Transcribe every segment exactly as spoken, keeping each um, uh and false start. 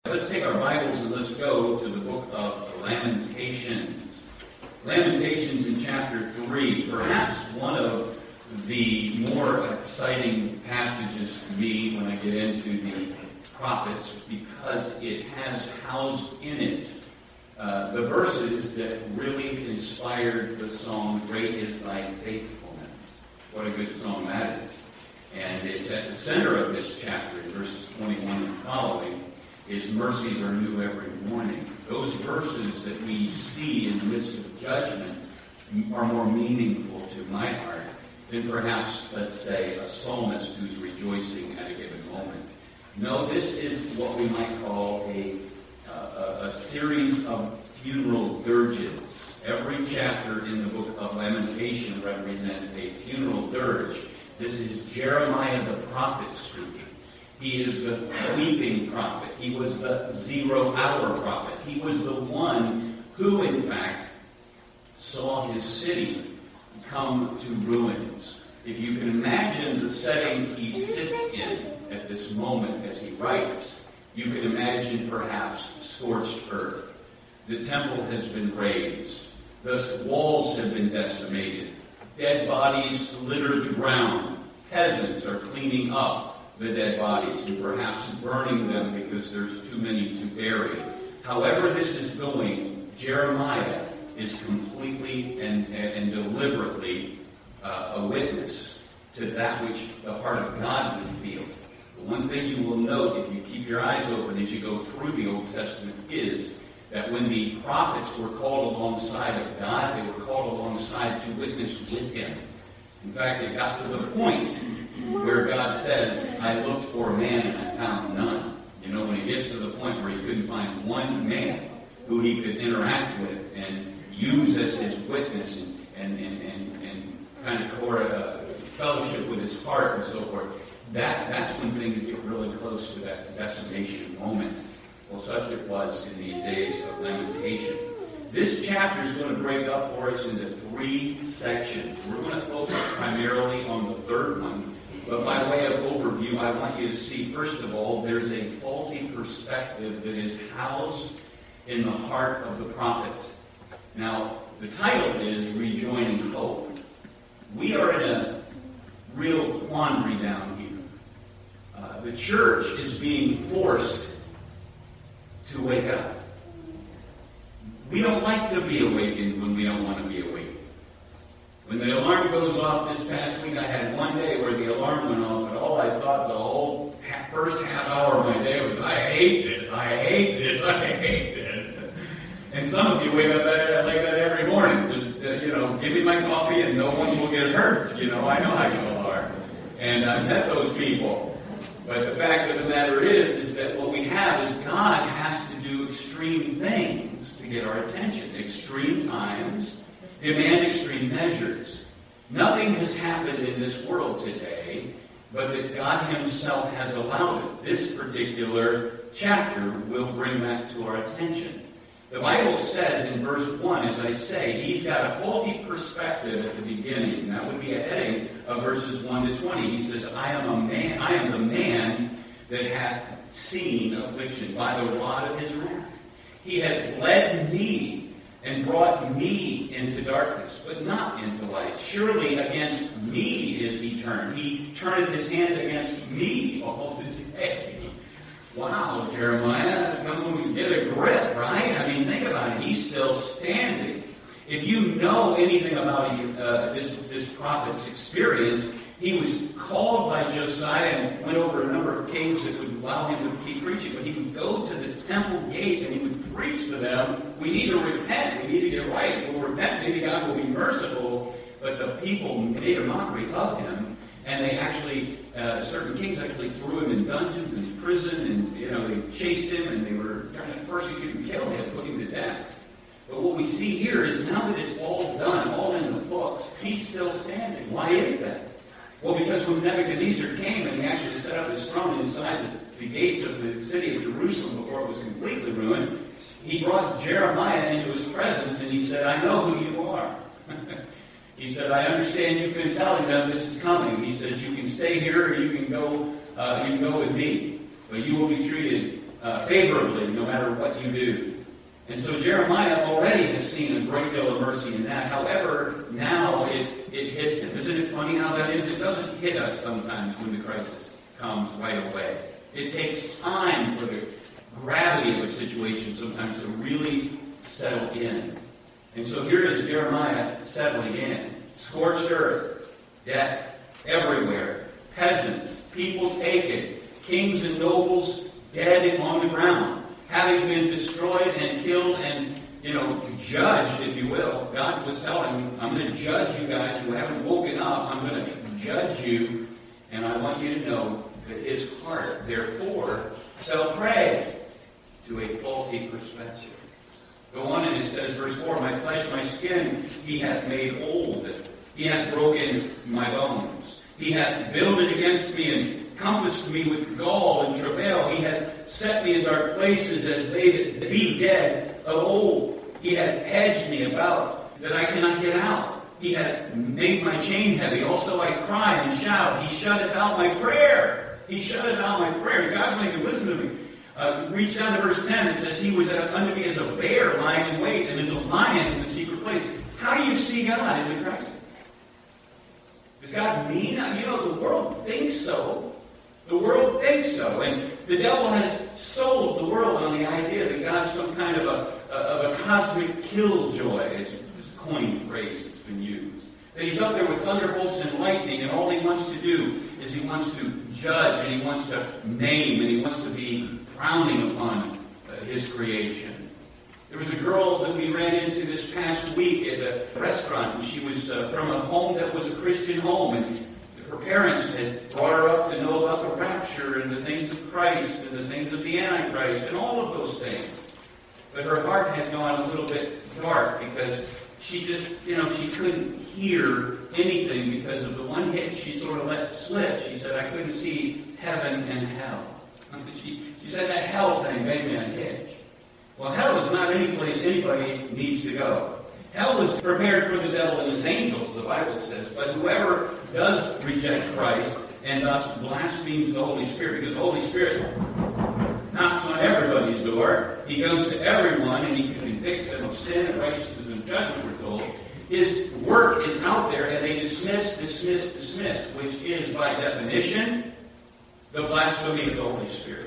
Let's take our Bibles and let's go to the book of Lamentations. Lamentations in chapter three, perhaps one of the more exciting passages to me when I get into the prophets, because it has housed in it uh, the verses that really inspired the song, "Great is Thy Faithfulness." What a good song that is. And it's at the center of this chapter, in verses twenty-one and following. His mercies are new every morning. Those verses that we see in the midst of judgment are more meaningful to my heart than perhaps, let's say, a psalmist who's rejoicing at a given moment. No, this is what we might call a, uh, a, a series of funeral dirges. Every chapter in the book of Lamentation represents a funeral dirge. This is Jeremiah the prophet speaking. He is the weeping prophet. He was the zero-hour prophet. He was the one who, in fact, saw his city come to ruins. If you can imagine the setting he sits in at this moment as he writes, you can imagine perhaps scorched earth. The temple has been razed. The walls have been decimated. Dead bodies litter the ground. Peasants are cleaning up the dead bodies and perhaps burning them because there's too many to bury. However this is going, Jeremiah is completely and, and deliberately uh, a witness to that which the heart of God would feel. The one thing you will note if you keep your eyes open as you go through the Old Testament is that when the prophets were called alongside of God, they were called alongside to witness with him. In fact, it got to the point where God says, I looked for a man and I found none. You know, when he gets to the point where he couldn't find one man who he could interact with and use as his witness and, and, and, and, and kind of core, uh, fellowship with his heart and so forth, that, that's when things get really close to that decimation moment. Well, such it was in these days of lamentation. This chapter is going to break up for us into three sections. We're going to focus primarily on the third one. But by way of overview, I want you to see, first of all, there's a faulty perspective that is housed in the heart of the prophet. Now, the title is Rejoining Hope. We are in a real quandary down here. Uh, the church is being forced to wake up. We don't like to be awakened when we don't want to be awakened. When the alarm goes off this past week, I had one day where the alarm went off, and all I thought the whole half, first half hour of my day was, I hate this, I hate this, I hate this. And some of you wake up that, like that every morning. Just, uh, you know, give me my coffee and no one will get hurt. You know, I know how you are. And I met those people. But the fact of the matter is, is that what we have is God has to do extreme things to get our attention. Extreme times demand extreme measures. Nothing has happened in this world today, but that God himself has allowed it. This particular chapter will bring that to our attention. The Bible says in verse one, as I say, he's got a faulty perspective at the beginning. And that would be a heading of verses one to twenty. He says, I am a man, I am the man that hath seen affliction by the rod of his wrath. He hath led me and brought me into darkness, but not into light. Surely against me is he turned. He turneth his hand against me all the day. Wow, Jeremiah, come on, get a grip, right? I mean, think about it. He's still standing. If you know anything about uh, this, this prophet's experience, he was called by Josiah and went over a number of kings that would allow him to keep preaching. But he would go to the temple gate and he would preach to them, we need to repent, we need to get right, we'll repent, maybe God will be merciful. But the people made a mockery of him, and they actually, uh, certain kings actually threw him in dungeons and prison, and you know they chased him, and they were trying to persecute and kill him, put him to death. But what we see here is now that it's all done, all in the books, he's still standing. Why is that? Well, because when Nebuchadnezzar came and he actually set up his throne inside the, the gates of the city of Jerusalem before it was completely ruined, he brought Jeremiah into his presence and he said, I know who you are. He said, I understand you've been telling them this is coming. He says, you can stay here or you can go, uh, you can go with me. But you will be treated uh, favorably no matter what you do. And so Jeremiah already has seen a great deal of mercy in that. However, now it, it hits him. Isn't it funny how that is? It doesn't hit us sometimes when the crisis comes right away. It takes time for the gravity of a situation sometimes to really settle in. And so here is Jeremiah settling in. Scorched earth, death everywhere, peasants, people taken, kings and nobles dead on the ground, having been destroyed and killed and, you know, judged, if you will. God was telling him, I'm going to judge you guys who haven't woken up. I'm going to judge you, and I want you to know that his heart, therefore, shall pray to a faulty perspective. Go on, and it says, verse four, my flesh, my skin, he hath made old. He hath broken my bones. He hath builded against me and compassed me with gall and travail. He hath set me in dark places as they that be dead of old. He hath hedged me about that I cannot get out. He hath made my chain heavy. Also I cry and shout. He shutteth out my prayer. He shutteth out my prayer. God's making listen to me. Uh, reach down to verse ten. It says, he was unto me as a bear lying in wait, and as a lion in the secret place. How do you see God in the crisis? Is God mean? You know, the world thinks so. The world thinks so. And the devil has sold the world on the idea that God's some kind of a, of a cosmic killjoy. It's a coined phrase that's been used. That he's up there with thunderbolts and lightning, and all he wants to do is he wants to judge, and he wants to name, and he wants to be frowning upon uh, his creation. There was a girl that we ran into this past week at a restaurant, and she was uh, from a home that was a Christian home, and her parents had brought her up to know about the rapture and the things of Christ and the things of the Antichrist and all of those things. But her heart had gone a little bit dark because she just, you know, she couldn't hear anything because of the one hit she sort of let slip. She said, I couldn't see heaven and hell. She, she said that hell thing made me unhitch. Well, hell is not any place anybody needs to go. Hell is prepared for the devil and his angels, the Bible says. But whoever does reject Christ and thus blasphemes the Holy Spirit, because the Holy Spirit knocks on everybody's door, he comes to everyone and he convicts them of sin and righteousness and judgment, we're told. His work is out there, and they dismiss, dismiss, dismiss, which is, by definition, the blasphemy of the Holy Spirit.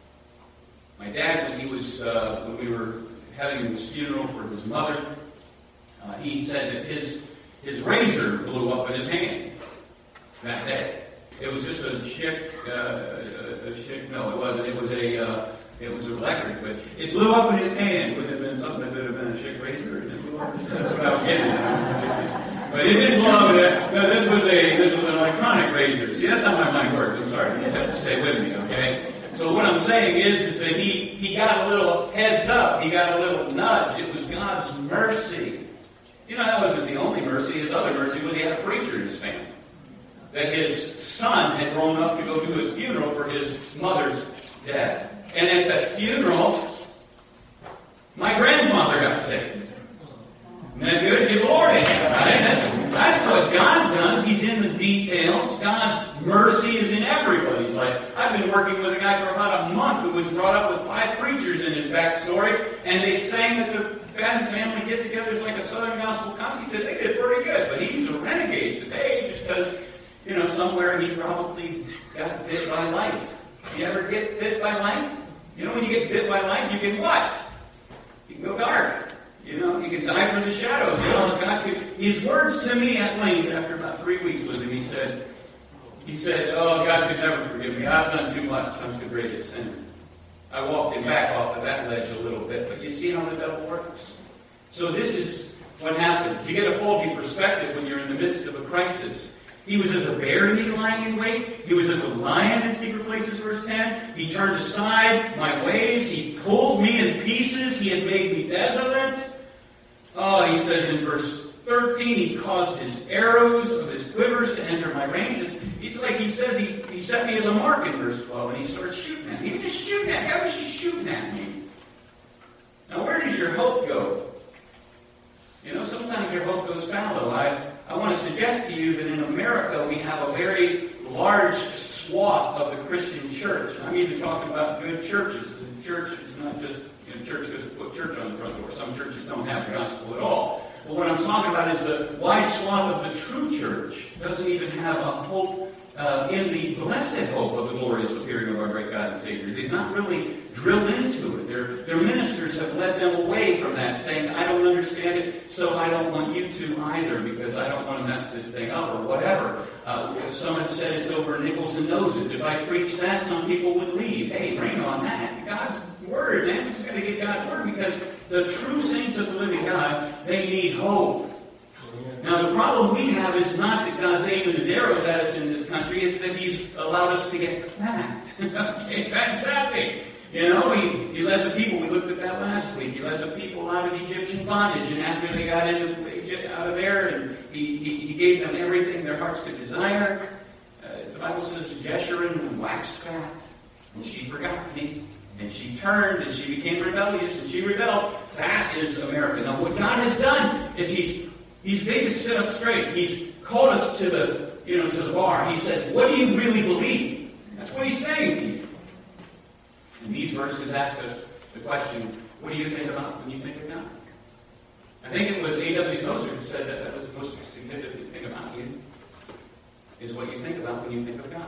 My dad, when he was, uh, when we were having his funeral for his mother, uh, he said that his his razor blew up in his hand that day. It was just a chick, uh, a chick. No, it wasn't. It was a, uh, it was electric, but it blew up in his hand. Would it have been something that would have been a chick razor? And it blew up. That's what I was getting at. But it didn't blow up. In no, this was a this was an electronic razor. See, that's how my mind works. I'm sorry. You just have to stay with me, okay? So what I'm saying is, is that he, he got a little heads up. He got a little nudge. It was God's mercy. You know, that wasn't the only mercy. His other mercy was he had a preacher in his family. That his son had grown up to go do his funeral for his mother's death. And at that funeral, my grandfather got saved. Isn't that good? Give glory to him, right? That's, that's what God does. He's in the details. God's mercy is in everybody's life. I've been working with a guy for about a month who was brought up with five preachers in his backstory, and they sang at the family get-togethers like a Southern Gospel concert. He said they did pretty good, but he's a renegade today just because, you know, somewhere he probably got bit by life. You ever get bit by life? You know, when you get bit by life, you can what? You can go dark. You know, you can die from the shadows. You know, God could, his words to me at length after about three weeks with him, he said, he said, oh, God could never forgive me. I've done too much. I'm the greatest sinner. I walked him back off of that ledge a little bit, but you see how the devil works. So this is what happens. You get a faulty perspective when you're in the midst of a crisis. He was as a bear to me lying in wait. He was as a lion in secret places, verse ten. He turned aside my ways. He pulled me in pieces. He had made me desolate. Oh, he says in verse thirteen, he caused his arrows of his quivers to enter my range. It's, it's like he says he, he set me as a mark in verse twelve, and he starts shooting at me. He was just shooting at me. God was just shooting at me. Now, where does your hope go? You know, sometimes your hope goes fallow. I, I want to suggest to you that in America we have a very large swath of the Christian church. And I'm even talking about good churches, the not just in church because we put church on the front door. Some churches don't have the gospel at all. But what I'm talking about is the wide swath of the true church doesn't even have a hope uh, in the blessed hope of the glorious appearing of our great God and Savior. They've not really drilled into it. Their, their ministers have led them away from that, saying, I don't understand it, so I don't want you to either, because I don't want to mess this thing up, or whatever. Uh, someone said it's over nickels and noses. If I preach that, some people would leave. Hey, bring on that. God's Word, man. We just got to get God's Word, because the true saints of the living God, they need hope. Now, the problem we have is not that God's aiming his arrows at us in this country, it's that he's allowed us to get fat. Okay, fat and sassy. You know, he, he led the people, we looked at that last week, he led the people out of Egyptian bondage, and after they got into Egypt, out of there, and he, he, he gave them everything their hearts could desire. Uh, the Bible says Jeshurun waxed fat, and she forgot me. And she turned, and she became rebellious, and she rebelled. That is America. Now, what God has done is He's He's made us sit up straight. He's called us to the, you know, to the bar. He said, "What do you really believe?" That's what He's saying to you. And these verses ask us the question: what do you think about when you think of God? I think it was A W Tozer who said that that was the most significant thing about you, is what you think about when you think of God.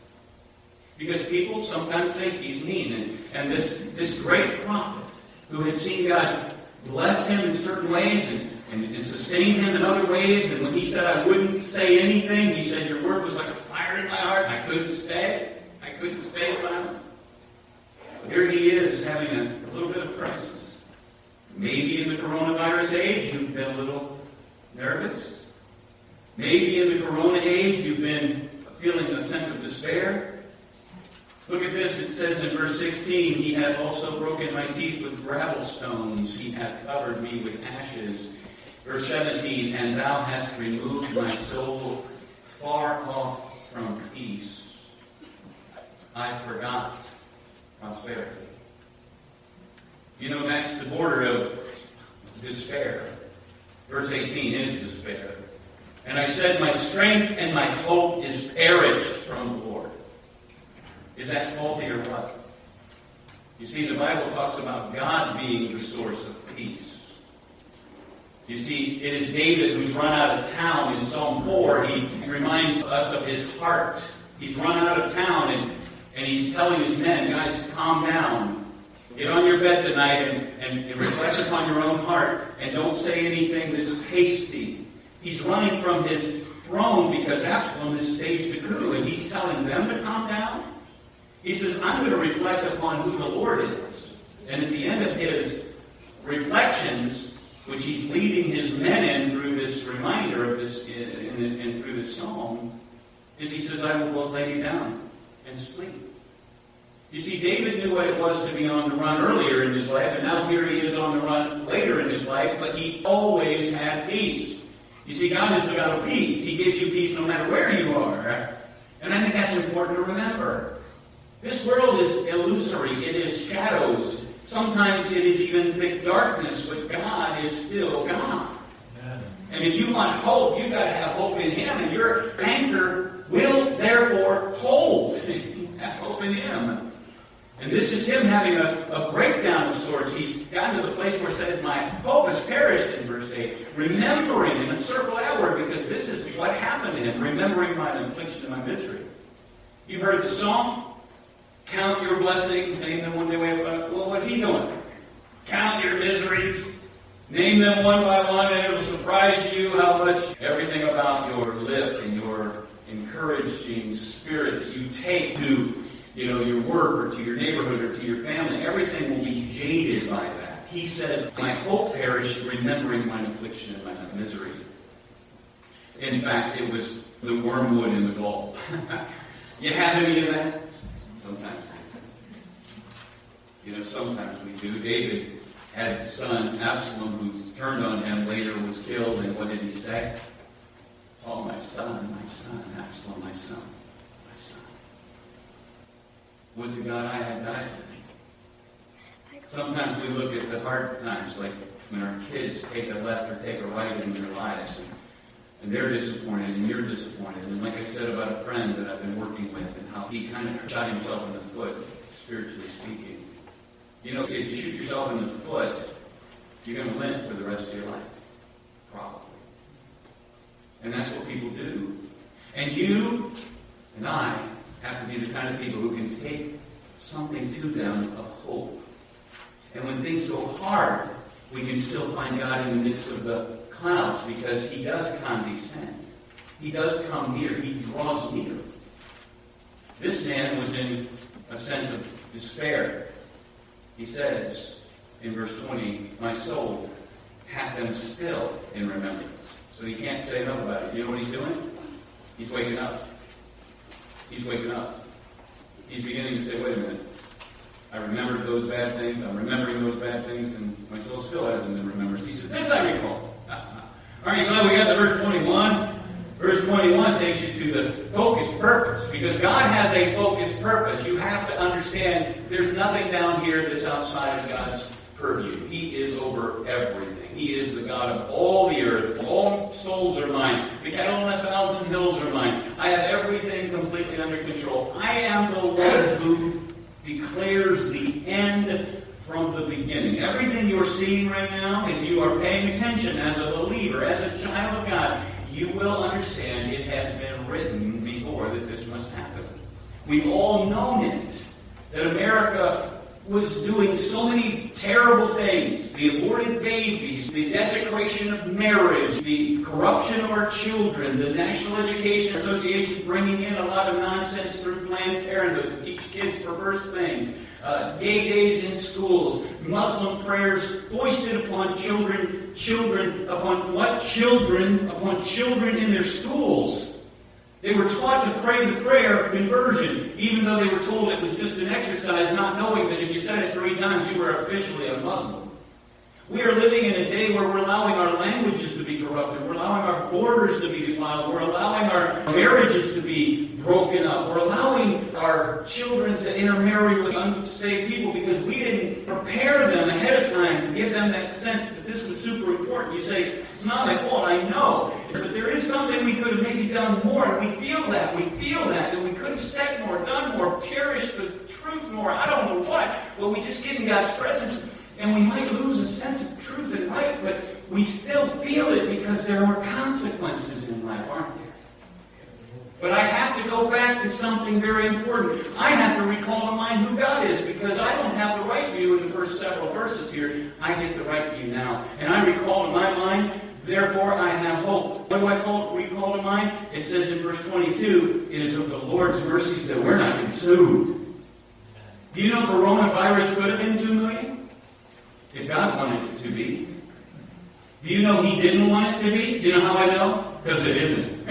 Because people sometimes think he's mean. And, and this, this great prophet who had seen God bless him in certain ways and, and, and sustain him in other ways, and when he said, I wouldn't say anything, he said, your word was like a fire in my heart. I couldn't stay. I couldn't stay silent. But here he is having a, a little bit of crisis. Maybe in the coronavirus age, you've been a little nervous. Maybe in the corona age, you've been feeling a sense of despair. Look at this. It says in verse sixteen, He hath also broken my teeth with gravel stones. He hath covered me with ashes. Verse seventeen, and thou hast removed my soul far off from peace. I forgot prosperity. You know, that's the border of despair. Verse eighteen is despair. And I said, my strength and my hope is perished from the Lord. Is that faulty or what? You see, the Bible talks about God being the source of peace. You see, it is David who's run out of town in Psalm four. He reminds us of his heart. He's run out of town, and, and he's telling his men, guys, calm down. Get on your bed tonight and, and, and reflect upon your own heart, and don't say anything that's hasty. He's running from his throne because Absalom has staged a coup, and he's telling them to calm down. He says, I'm going to reflect upon who the Lord is. And at the end of his reflections, which he's leading his men in through this reminder of this, and, and through this psalm, is he says, I will both lay you down and sleep. You see, David knew what it was to be on the run earlier in his life, and now here he is on the run later in his life, but he always had peace. You see, God is the God of peace. He gives you peace no matter where you are. And I think that's important to remember. This world is illusory. It is shadows. Sometimes it is even thick darkness, but God is still God. Amen. And if you want hope, you've got to have hope in Him, and your anchor will therefore hold. You have hope in Him. And this is Him having a, a breakdown of sorts. He's gotten to the place where it says, my hope has perished in verse eight. Remembering, and circle that word, because this is what happened to him, remembering my affliction and my misery. You've heard the song? Count your blessings, name them one day. Well, what's he doing? Count your miseries, name them one by one, and it will surprise you how much everything about your lift and your encouraging spirit that you take to, you know, your work or to your neighborhood or to your family, everything will be jaded by that. He says, my hope perished, remembering mine affliction and my misery. In fact, it was the wormwood in the gall. You have any of that? Sometimes we do. You know, sometimes we do. David had a son, Absalom, who turned on him, later was killed, and what did he say? Oh, my son, my son, Absalom, my son, my son. Would to God I had died for thee. Sometimes we look at the hard times, like when our kids take a left or take a right in their lives, and And they're disappointed, and you're disappointed. And like I said about a friend that I've been working with, and how he kind of shot himself in the foot, spiritually speaking. You know, if you shoot yourself in the foot, you're going to limp for the rest of your life. Probably. And that's what people do. And you and I have to be the kind of people who can take something to them of hope. And when things go hard, we can still find God in the midst of the clouds, because He does condescend. He does come near. He draws near. This man was in a sense of despair. He says in verse twenty, my soul hath them still in remembrance. So he can't say enough about it. You know what he's doing? He's waking up. He's waking up. He's beginning to say, wait a minute. I remembered those bad things. I'm remembering those bad things, and my soul still hasn't been remembered. He says, this I recall. Aren't you glad we got to verse twenty-one? Verse twenty-one takes you to the focused purpose. Because God has a focused purpose. You have to understand there's nothing down here that's outside of God's purview. He is over everything. He is the God of all the earth. All souls are mine. The cattle on a thousand hills are mine. I have everything completely under control. I am the one who declares the end from the beginning. Everything you're seeing right now, if you are paying attention as a believer, as a child of God, you will understand it has been written before that this must happen. We've all known it, that America was doing so many terrible things. The aborted babies, the desecration of marriage, the corruption of our children, the National Education Association bringing in a lot of nonsense through Planned Parenthood to teach kids perverse things, uh, gay days in schools, Muslim prayers foisted upon children, children, upon what children, upon children in their schools. They were taught to pray the prayer of conversion, even though they were told it was just an exercise, not knowing that if you said it three times, you were officially a Muslim. We are living in a day where we're allowing our languages to be corrupted. We're allowing our borders to be defiled. We're allowing our marriages to be broken up. We're allowing our children to intermarry with unsaved people because we didn't prepare them ahead of time to give them that sense that this was super important. You say, it's not my fault, I know. But there is something we could have maybe done more. We feel that. We feel that. That we could have said more, done more, cherished the truth more. I don't know what. But we just get in God's presence. And we might lose a sense of truth and light, but we still feel it because there are consequences in life, aren't there? But I have to go back to something very important. I have to recall to mind who God is, because I don't have the right view in the first several verses here. I get the right view now. And I recall to my mind, therefore I have hope. What do I call, recall to mind? It says in verse twenty-two, it is of the Lord's mercies that we're not consumed. Do you know coronavirus could have been two million? If God wanted it to be. Do you know He didn't want it to be? Do you know how I know? Because it isn't.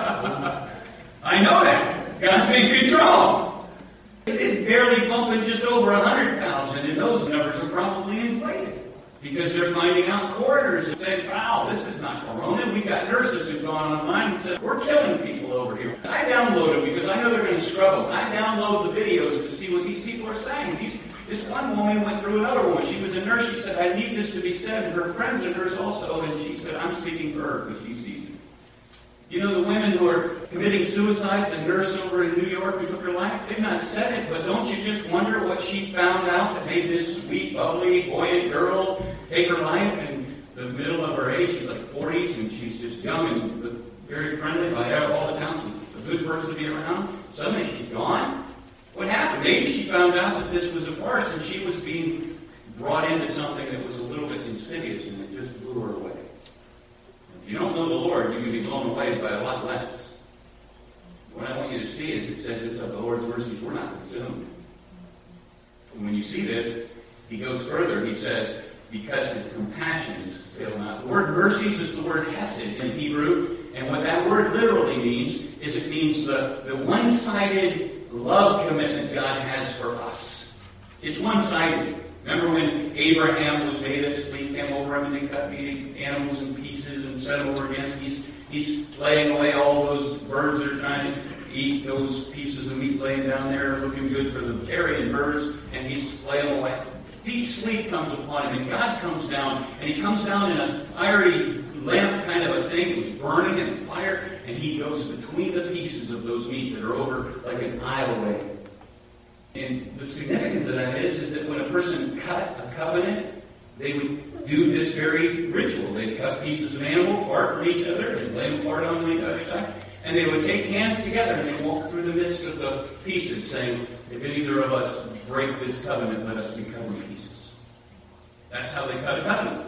I know that. God's in control. It's barely bumping just over one hundred thousand, and those numbers are probably inflated. Because they're finding out corridors and saying, wow, this is not corona. We've got nurses who've gone online and said, we're killing people over here. I download them because I know they're going to struggle. I download the videos to see what these people are saying. These This one woman went through another woman. She was a nurse. She said, I need this to be said. And her friend's a nurse also. And she said, I'm speaking for her because she sees it. You know the women who are committing suicide, the nurse over in New York who took her life? They've not said it, but don't you just wonder what she found out that made this sweet, bubbly, buoyant girl take her life in the middle of her age? She's like forties, and she's just young and very friendly by all accounts, a good person to be around. Suddenly she's gone. What happened? Maybe she found out that this was a farce and she was being brought into something that was a little bit insidious, and it just blew her away. If you don't know the Lord, you can be blown away by a lot less. What I want you to see is it says it's of the Lord's mercies we're not consumed. And when you see this, he goes further. He says, because his compassions fail not. The word mercies is the word hesed in Hebrew, and what that word literally means is it means the, the one-sided love commitment God has for us. It's one-sided. Remember when Abraham was made to sleep, came over him and they cut the animals in pieces and set them over against him. He's, he's laying away all those birds that are trying to eat those pieces of meat laying down there, looking good for the carrion birds, and he's laying them away. Deep sleep comes upon him, and God comes down, and he comes down in a fiery lamp kind of a thing. It was burning in fire, and he goes between the pieces of those meat that are over like an aisle away. And the significance of that is, is that when a person cut a covenant, they would do this very ritual. They'd cut pieces of animal apart from each other and lay them apart on the other side. And they would take hands together and they'd walk through the midst of the pieces saying, if either of us break this covenant, let us become in pieces. That's how they cut a covenant.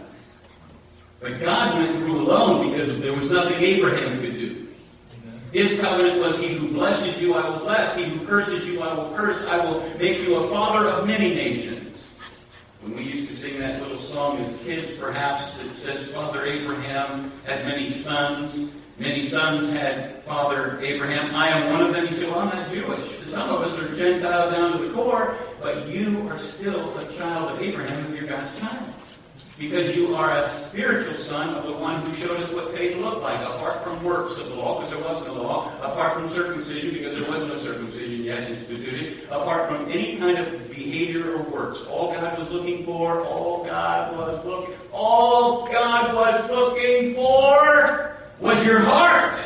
But God went through alone because there was nothing Abraham could do. His covenant was, he who blesses you, I will bless. He who curses you, I will curse. I will make you a father of many nations. When we used to sing that little song as kids, perhaps, it says, Father Abraham had many sons. Many sons had Father Abraham. I am one of them. You say, well, I'm not Jewish. Some of us are Gentiles down to the core, but you are still a child of Abraham if you're God's child. Because you are a spiritual son of the one who showed us what faith looked like, apart from works of the law, because there wasn't a law, apart from circumcision, because there wasn't a circumcision yet instituted, apart from any kind of behavior or works. All God was looking for, all God was looking, all God was looking for was your heart.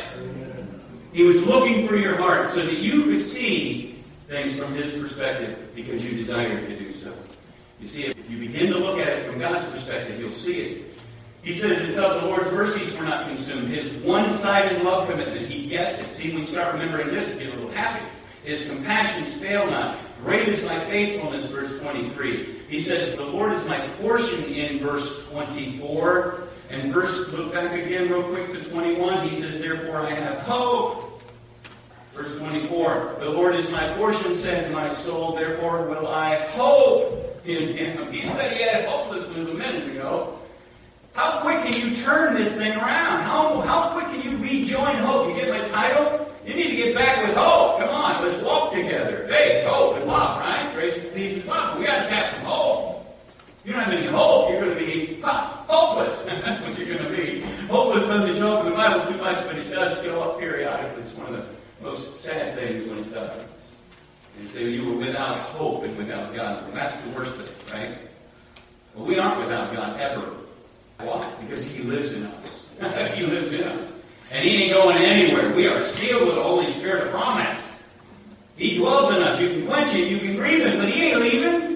He was looking for your heart so that you could see things from His perspective because you desired to do so. You see, if you begin to look at it from God's perspective, you'll see it. He says it's of the Lord's mercies we're not consumed. His one-sided love commitment, He gets it. See, when you start remembering this, you get a little happy. His compassions fail not. Great is my faithfulness, verse twenty-three. He says, the Lord is my portion in verse twenty-four. And verse, look back again real quick to twenty-one. He says, therefore I have hope. Verse twenty-four, the Lord is my portion, said my soul, therefore will I hope in Him. He said he had hopelessness a minute ago. How quick can you turn this thing around? How, how quick can you rejoin hope? You get my title? You need to get back with hope. Come on, let's walk together. Faith, hope, and love, right? Grace, peace, and love. We got to have some hope. You don't have any hope, you're going to be huh, hopeless. That's what you're going to be. Hopeless doesn't show up in the Bible too much, but it does show up periodically. It's one of the most sad things when it does. And so you were without hope and without God. And that's the worst thing, right? Well, we aren't without God ever. Why? Because He lives in us. He lives in us. And He ain't going anywhere. We are sealed with the Holy Spirit of promise. He dwells in us. You can quench it, you can grieve it, but He ain't leaving.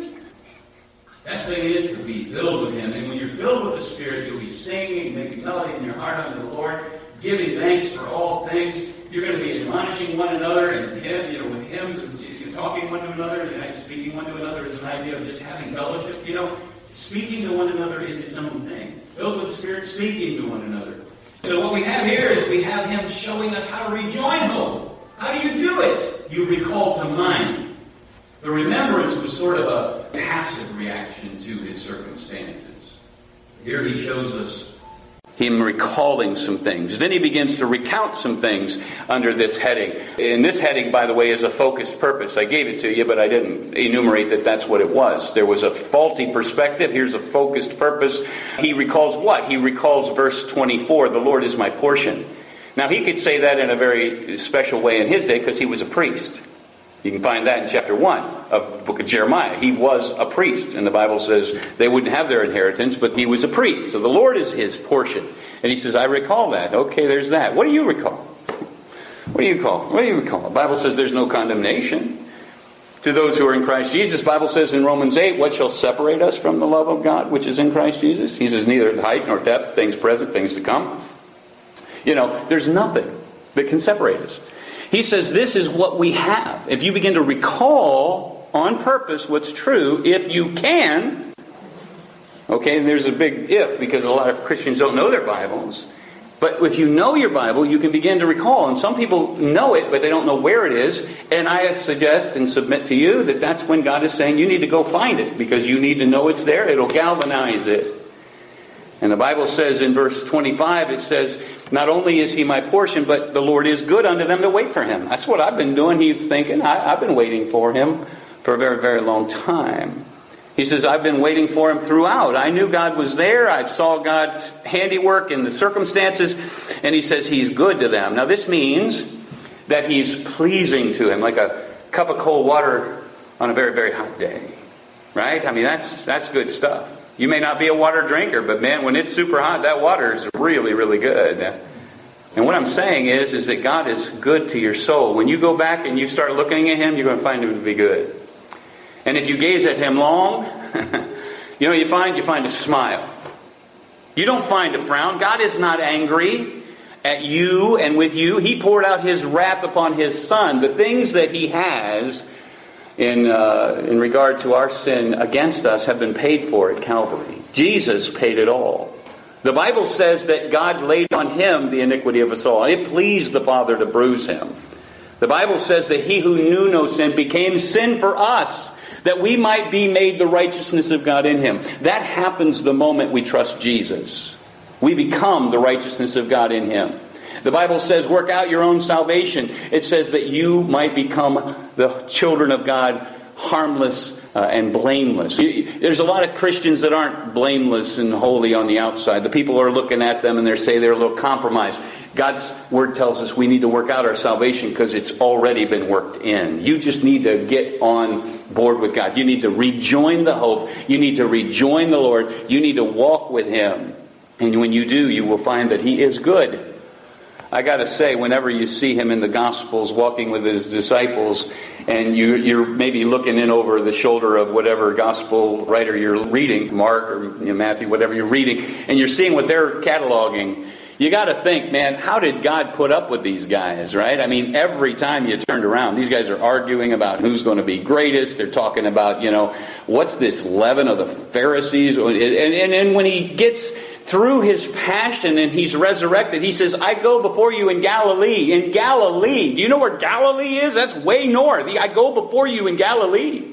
Best thing is to be filled with Him. And when you're filled with the Spirit, you'll be singing, making melody in your heart unto the Lord, giving thanks for all things. You're going to be admonishing one another and him, you know, with hymns, you're talking one to another, you know, speaking one to another is an idea of just having fellowship. You know, speaking to one another is its own thing. Filled with the Spirit, speaking to one another. So what we have here is we have Him showing us how to rejoin hope. How do you do it? You recall to mind. The remembrance was sort of a passive reaction to his circumstances. Here He shows us Him recalling some things. Then He begins to recount some things under this heading. And this heading, by the way, is a focused purpose. I gave it to you, but I didn't enumerate that that's what it was. There was a faulty perspective. Here's a focused purpose. He recalls what? He recalls verse twenty-four, the Lord is my portion. Now, he could say that in a very special way in his day because he was a priest. You can find that in chapter one of the book of Jeremiah. He was a priest, and the Bible says they wouldn't have their inheritance, but he was a priest. So the Lord is his portion. And he says, I recall that. Okay, there's that. What do you recall? What do you recall? What do you recall? The Bible says there's no condemnation to those who are in Christ Jesus. The Bible says in Romans eight, what shall separate us from the love of God, which is in Christ Jesus? He says neither height nor depth, things present, things to come. You know, there's nothing that can separate us. He says this is what we have. If you begin to recall on purpose what's true, if you can, okay, and there's a big if because a lot of Christians don't know their Bibles. But if you know your Bible, you can begin to recall. And some people know it, but they don't know where it is. And I suggest and submit to you that that's when God is saying you need to go find it because you need to know it's there. It'll galvanize it. And the Bible says in verse twenty-five, it says, not only is He my portion, but the Lord is good unto them to wait for Him. That's what I've been doing. He's thinking, I, I've been waiting for Him for a very, very long time. He says, I've been waiting for Him throughout. I knew God was there. I saw God's handiwork in the circumstances. And He says He's good to them. Now this means that He's pleasing to Him, like a cup of cold water on a very, very hot day. Right? I mean, that's that's good stuff. You may not be a water drinker, but man, when it's super hot, that water is really, really good. And what I'm saying is, is that God is good to your soul. When you go back and you start looking at Him, you're going to find Him to be good. And if you gaze at him long, you know, you find you find a smile. You don't find a frown. God is not angry at you and with you. He poured out his wrath upon his Son. The things that he has in uh, in regard to our sin against us have been paid for at Calvary. Jesus paid it all. The Bible says that God laid on him the iniquity of us all. It pleased the Father to bruise him. The Bible says that he who knew no sin became sin for us, that we might be made the righteousness of God in him. That happens the moment we trust Jesus. We become the righteousness of God in him. The Bible says, work out your own salvation. It says that you might become the children of God, harmless uh, and blameless. There's a lot of Christians that aren't blameless and holy on the outside. The people are looking at them and they say they're a little compromised. God's Word tells us we need to work out our salvation because it's already been worked in. You just need to get on board with God. You need to rejoin the hope. You need to rejoin the Lord. You need to walk with him. And when you do, you will find that he is good. I got to say, whenever you see him in the Gospels walking with his disciples, and you, you're maybe looking in over the shoulder of whatever Gospel writer you're reading, Mark or you know, Matthew, whatever you're reading, and you're seeing what they're cataloging, you got to think, man, how did God put up with these guys, right? I mean, every time you turned around, these guys are arguing about who's going to be greatest. They're talking about, you know, what's this leaven of the Pharisees? And, and, and when he gets through his passion and he's resurrected, he says, I go before you in Galilee. In Galilee. Do you know where Galilee is? That's way north. I go before you in Galilee.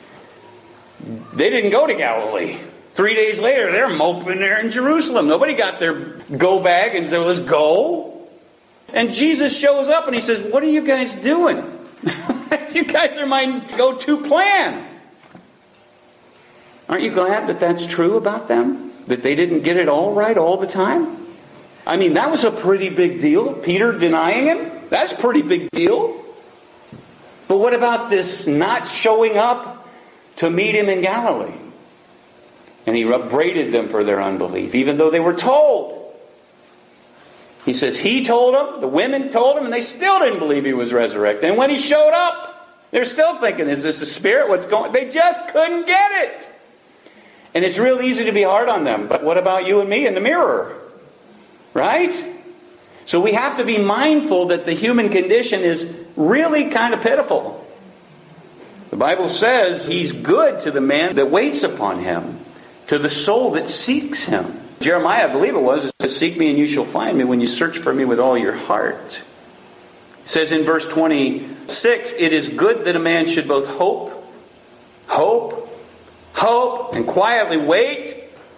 They didn't go to Galilee. Three days later, they're moping there in Jerusalem. Nobody got their go bag and said, let's go. And Jesus shows up and he says, what are you guys doing? You guys are my go-to plan. Aren't you glad that that's true about them? That they didn't get it all right all the time? I mean, that was a pretty big deal. Peter denying him? That's a pretty big deal. But what about this not showing up to meet him in Galilee? And he upbraided them for their unbelief, even though they were told. He says he told them, the women told him, and they still didn't believe he was resurrected. And when he showed up, they're still thinking, is this a spirit? What's going on? They just couldn't get it. And it's real easy to be hard on them. But what about you and me in the mirror? Right? So we have to be mindful that the human condition is really kind of pitiful. The Bible says he's good to the man that waits upon him, to the soul that seeks him. Jeremiah, I believe it was, it says, seek me and you shall find me when you search for me with all your heart. It says in verse twenty-six, it is good that a man should both hope, hope, hope, and quietly wait.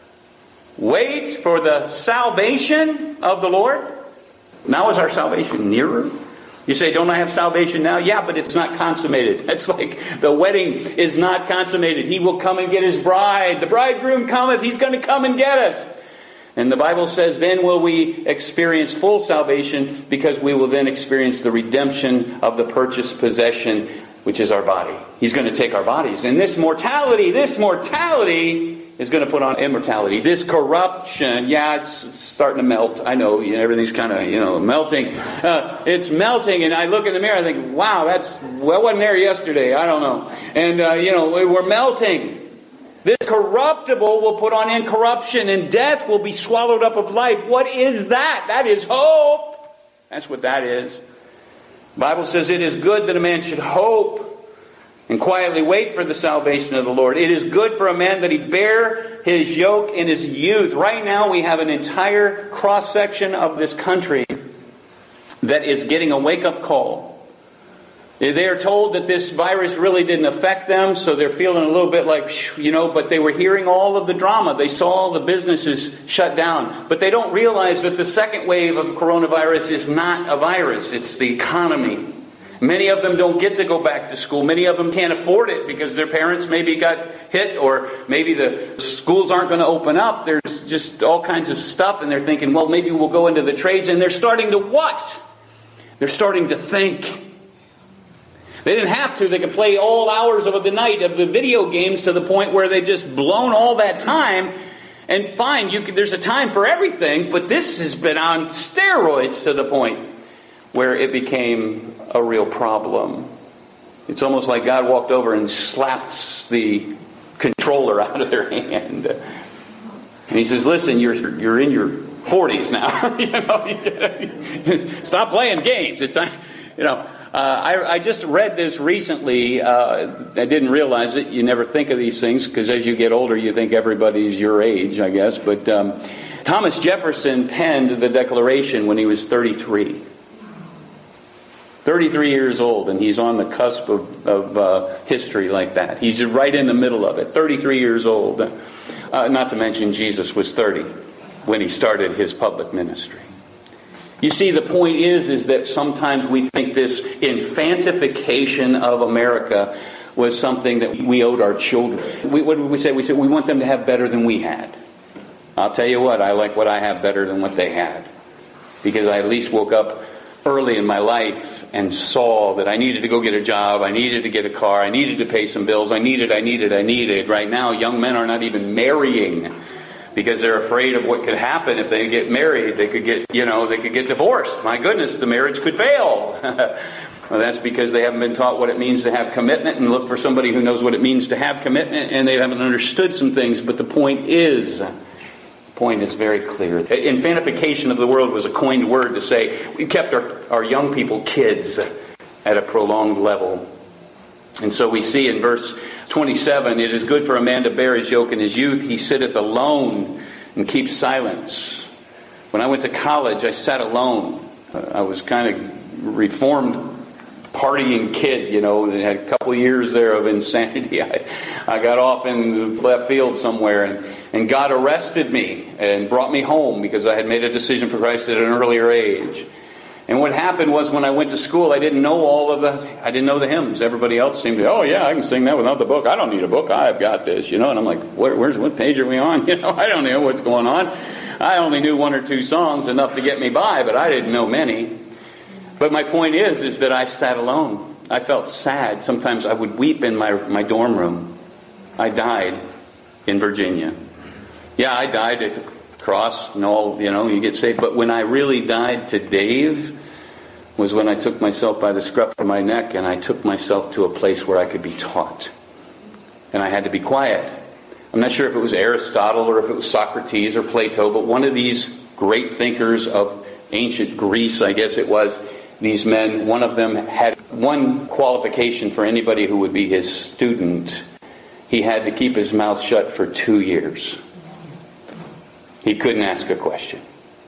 Wait for the salvation of the Lord. Now is our salvation nearer? You say, don't I have salvation now? Yeah, but it's not consummated. It's like the wedding is not consummated. He will come and get his bride. The bridegroom cometh. He's going to come and get us. And the Bible says, then will we experience full salvation, because we will then experience the redemption of the purchased possession, which is our body. He's going to take our bodies. And this mortality, this mortality is going to put on immortality. This corruption, yeah, it's starting to melt. I know, you know everything's kind of, you know, melting. Uh, it's melting, and I look in the mirror, I think, wow, that's, well, wasn't there yesterday. I don't know. And, uh, you know, we're melting. This corruptible will put on incorruption, and death will be swallowed up of life. What is that? That is hope. That's what that is. The Bible says it is good that a man should hope and quietly wait for the salvation of the Lord. It is good for a man that he bear his yoke in his youth. Right now we have an entire cross-section of this country that is getting a wake-up call. They are told that this virus really didn't affect them, so they're feeling a little bit like, you know, but they were hearing all of the drama. They saw all the businesses shut down. But they don't realize that the second wave of coronavirus is not a virus. It's the economy. Many of them don't get to go back to school. Many of them can't afford it because their parents maybe got hit, or maybe the schools aren't going to open up. There's just all kinds of stuff, and they're thinking, well, maybe we'll go into the trades. And they're starting to what? They're starting to think. They didn't have to. They could play all hours of the night of the video games to the point where they just blown all that time. And fine, you could, there's a time for everything, but this has been on steroids to the point where it became a real problem. It's almost like God walked over and slapped the controller out of their hand. And he says, listen, you're you're in your forties now. you know, stop playing games. It's time, you know. Uh, I, I just read this recently. Uh, I didn't realize it. You never think of these things because as you get older, you think everybody's your age, I guess. But um, Thomas Jefferson penned the Declaration when he was thirty-three. thirty-three years old, and he's on the cusp of, of uh, history like that. He's right in the middle of it. thirty-three years old. Uh, not to mention Jesus was thirty when he started his public ministry. You see, the point is, is that sometimes we think this infantification of America was something that we owed our children. We, what did we say? We said we want them to have better than we had. I'll tell you what, I like what I have better than what they had. Because I at least woke up early in my life and saw that I needed to go get a job, I needed to get a car, I needed to pay some bills, I needed, I needed, I needed. Right now, young men are not even marrying because they're afraid of what could happen if they get married. They could get, you know, they could get divorced. My goodness, the marriage could fail. Well, that's because they haven't been taught what it means to have commitment and look for somebody who knows what it means to have commitment, and they haven't understood some things. But the point is, the point is very clear. Infantification of the world was a coined word to say we kept our, our young people kids at a prolonged level. And so we see in verse twenty-seven, it is good for a man to bear his yoke in his youth. He sitteth alone and keeps silence. When I went to college, I sat alone. Uh, I was kind of reformed, partying kid, you know, that had a couple of years there of insanity. I, I got off in the left field somewhere, and, and God arrested me and brought me home because I had made a decision for Christ at an earlier age. And what happened was when I went to school, I didn't know all of the, I didn't know the hymns. Everybody else seemed to, oh yeah, I can sing that without the book. I don't need a book. I've got this, you know. And I'm like, where, where's, what page are we on? You know, I don't know what's going on. I only knew one or two songs, enough to get me by, but I didn't know many. But my point is, is that I sat alone. I felt sad. Sometimes I would weep in my, my dorm room. I died in Virginia. Yeah, I died at the cross and all, you know, you get saved. But when I really died to Dave was when I took myself by the scruff of my neck and I took myself to a place where I could be taught. And I had to be quiet. I'm not sure if it was Aristotle or if it was Socrates or Plato, but one of these great thinkers of ancient Greece, I guess it was, these men, one of them had one qualification for anybody who would be his student. He had to keep his mouth shut for two years. He couldn't ask a question.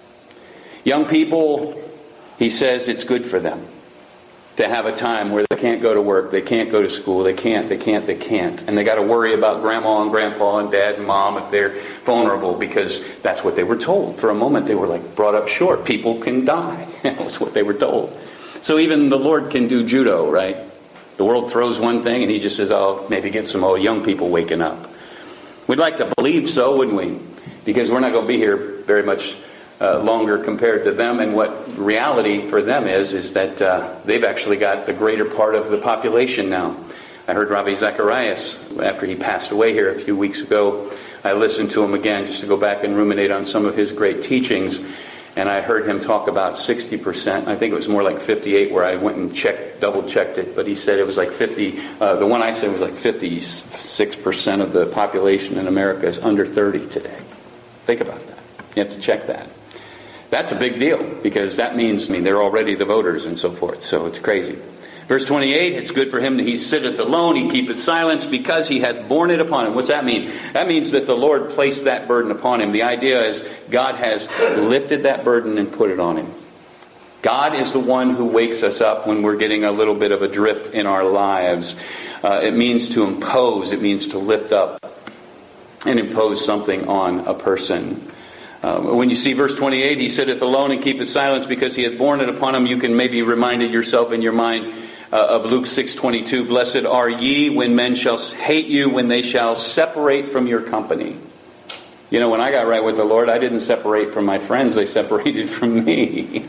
Young people, he says it's good for them to have a time where they can't go to work, they can't go to school, they can't, they can't, they can't. And they got to worry about grandma and grandpa and dad and mom if they're vulnerable because that's what they were told. For a moment they were like brought up short. People can die. That's what they were told. So even the Lord can do judo, right? The world throws one thing and he just says, oh, maybe get some old young people waking up. We'd like to believe so, wouldn't we? Because we're not going to be here very much uh, longer compared to them. And what reality for them is, is that uh, they've actually got the greater part of the population now. I heard Ravi Zacharias, after he passed away here a few weeks ago, I listened to him again just to go back and ruminate on some of his great teachings. And I heard him talk about sixty percent. I think it was more like fifty-eight where I went and checked, double-checked it. But he said it was like fifty. Uh, the one I said was like fifty-six percent of the population in America is under thirty today. Think about that. You have to check that. That's a big deal because that means, I mean, they're already the voters and so forth. So it's crazy. Verse twenty-eight, it's good for him that he sitteth alone, he keepeth silence, because he hath borne it upon him. What's that mean? That means that the Lord placed that burden upon him. The idea is God has lifted that burden and put it on him. God is the one who wakes us up when we're getting a little bit of a drift in our lives. Uh, it means to impose, it means to lift up and impose something on a person. Uh, when you see verse twenty-eight, he sitteth alone and keepeth silence because he hath borne it upon him. You can maybe remind yourself in your mind uh, of Luke six twenty-two. Blessed are ye when men shall hate you, when they shall separate from your company. You know, when I got right with the Lord, I didn't separate from my friends. They separated from me.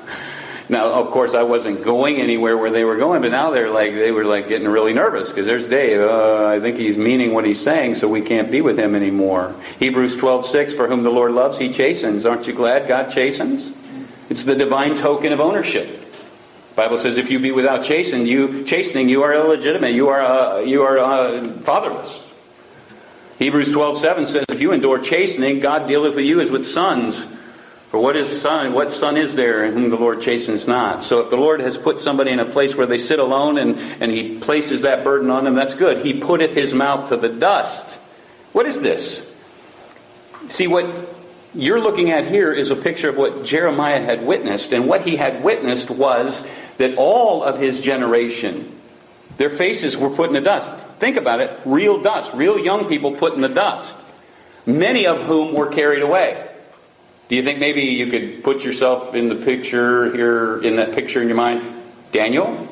Now, of course, I wasn't going anywhere where they were going, but now they're like, they were like getting really nervous because there's Dave. Uh, I think he's meaning what he's saying, so we can't be with him anymore. Hebrews twelve six, for whom the Lord loves, he chastens. Aren't you glad God chastens? It's the divine token of ownership. The Bible says, if you be without chastening, you chastening, you are illegitimate. You are uh, you are uh, fatherless. Hebrews twelve seven says, if you endure chastening, God dealeth with you as with sons. For what is son? What son is there in whom the Lord chastens not? So if the Lord has put somebody in a place where they sit alone and, and He places that burden on them, that's good. He putteth His mouth to the dust. What is this? See, what you're looking at here is a picture of what Jeremiah had witnessed. And what he had witnessed was that all of his generation, their faces were put in the dust. Think about it. Real dust. Real young people put in the dust. Many of whom were carried away. Do you think maybe you could put yourself in the picture here, in that picture in your mind? Daniel?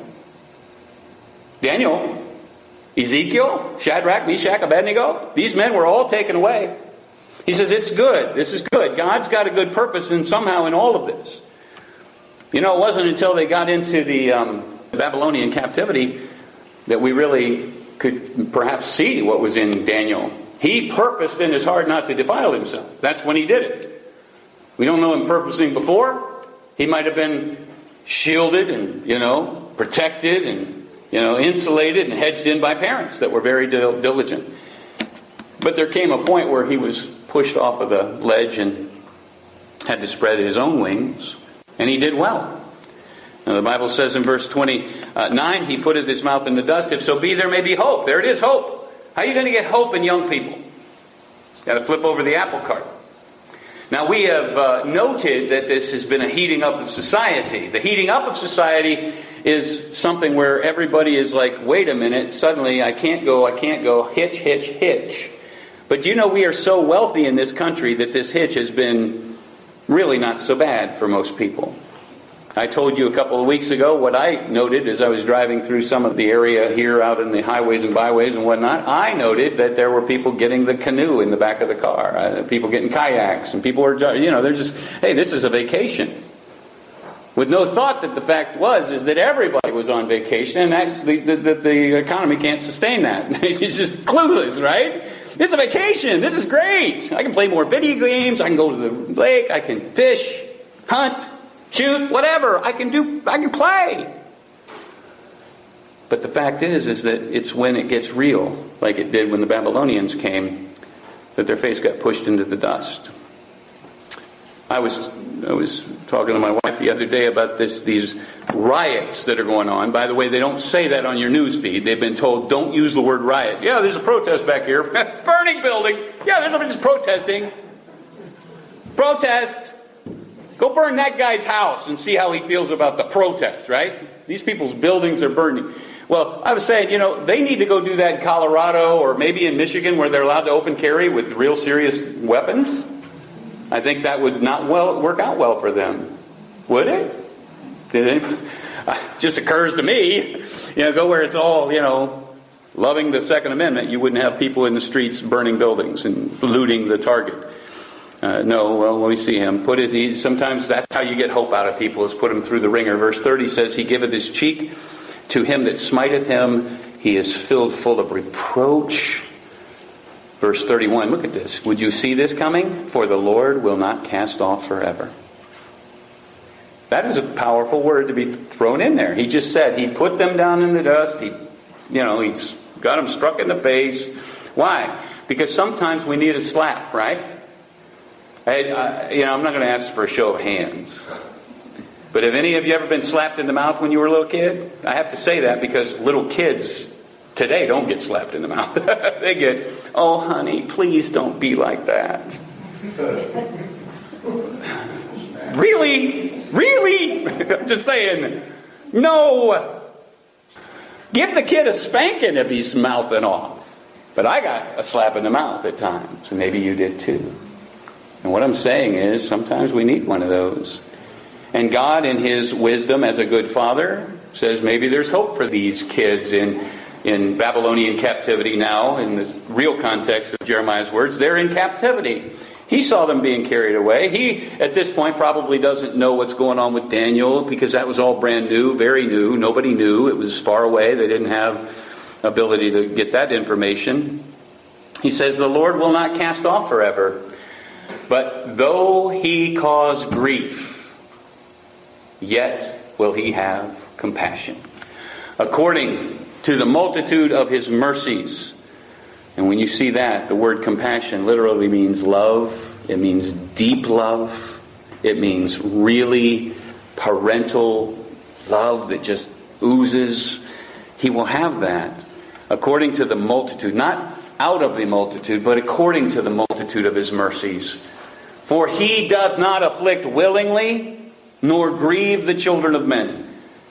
Daniel? Ezekiel? Shadrach, Meshach, Abednego? These men were all taken away. He says, it's good. This is good. God's got a good purpose and somehow in all of this. You know, it wasn't until they got into the um, Babylonian captivity that we really could perhaps see what was in Daniel. He purposed in his heart not to defile himself. That's when he did it. We don't know him purposing before. He might have been shielded and, you know, protected and, you know, insulated and hedged in by parents that were very dil- diligent. But there came a point where he was pushed off of the ledge and had to spread his own wings. And he did well. Now the Bible says in verse twenty-nine, he putteth his mouth in the dust. If so be, there may be hope. There it is, hope. How are you going to get hope in young people? Got to flip over the apple cart. Now we have uh, noted that this has been a heating up of society. The heating up of society is something where everybody is like, wait a minute, suddenly I can't go, I can't go, hitch, hitch, hitch. But you know, we are so wealthy in this country that this hitch has been really not so bad for most people. I told you a couple of weeks ago what I noted as I was driving through some of the area here out in the highways and byways and whatnot. I noted that there were people getting the canoe in the back of the car, uh, people getting kayaks, and people were, you know, they're just, hey, this is a vacation. With no thought that the fact was is that everybody was on vacation and that the, the, the, the economy can't sustain that. It's just clueless, right? It's a vacation. This is great. I can play more video games. I can go to the lake. I can fish, hunt, shoot, whatever. I can do. I can play. But the fact is, is that it's when it gets real, like it did when the Babylonians came, that their face got pushed into the dust. I was I was talking to my wife the other day about this these riots that are going on. By the way, they don't say that on your news feed. They've been told, don't use the word riot. Yeah, there's a protest back here. Burning buildings. Yeah, there's somebody just protesting. Protest. Go burn that guy's house and see how he feels about the protest, right? These people's buildings are burning. Well, I was saying, you know, they need to go do that in Colorado or maybe in Michigan where they're allowed to open carry with real serious weapons. I think that would not well work out well for them. Would it? Did it? Just occurs to me, you know, go where it's all, you know, loving the Second Amendment. You wouldn't have people in the streets burning buildings and looting the target. Uh, no, well, let me see him. Put it. He, sometimes that's how you get hope out of people, is put them through the ringer. Verse thirty says, he giveth his cheek to him that smiteth him. He is filled full of reproach. Verse thirty-one, look at this. Would you see this coming? For the Lord will not cast off forever. That is a powerful word to be thrown in there. He just said he put them down in the dust. He, you know, he's got them struck in the face. Why? Because sometimes we need a slap, right? I, I, you know, I'm not going to ask for a show of hands. But have any of you ever been slapped in the mouth when you were a little kid? I have to say that because little kids today don't get slapped in the mouth. They get, oh, honey, please don't be like that. Really? Really? I'm just saying, no. Give the kid a spanking if he's mouthing off. But I got a slap in the mouth at times, and maybe you did too. And what I'm saying is, sometimes we need one of those. And God, in His wisdom as a good father, says maybe there's hope for these kids in in Babylonian captivity now, in the real context of Jeremiah's words. They're in captivity. He saw them being carried away. He, at this point, probably doesn't know what's going on with Daniel, because that was all brand new, very new. Nobody knew. It was far away. They didn't have ability to get that information. He says, the Lord will not cast off forever. But though He cause grief, yet will He have compassion. According to the multitude of his mercies. And when you see that, the word compassion literally means love. It means deep love. It means really parental love that just oozes. He will have that according to the multitude, not out of the multitude, but according to the multitude of his mercies. For he doth not afflict willingly, nor grieve the children of men.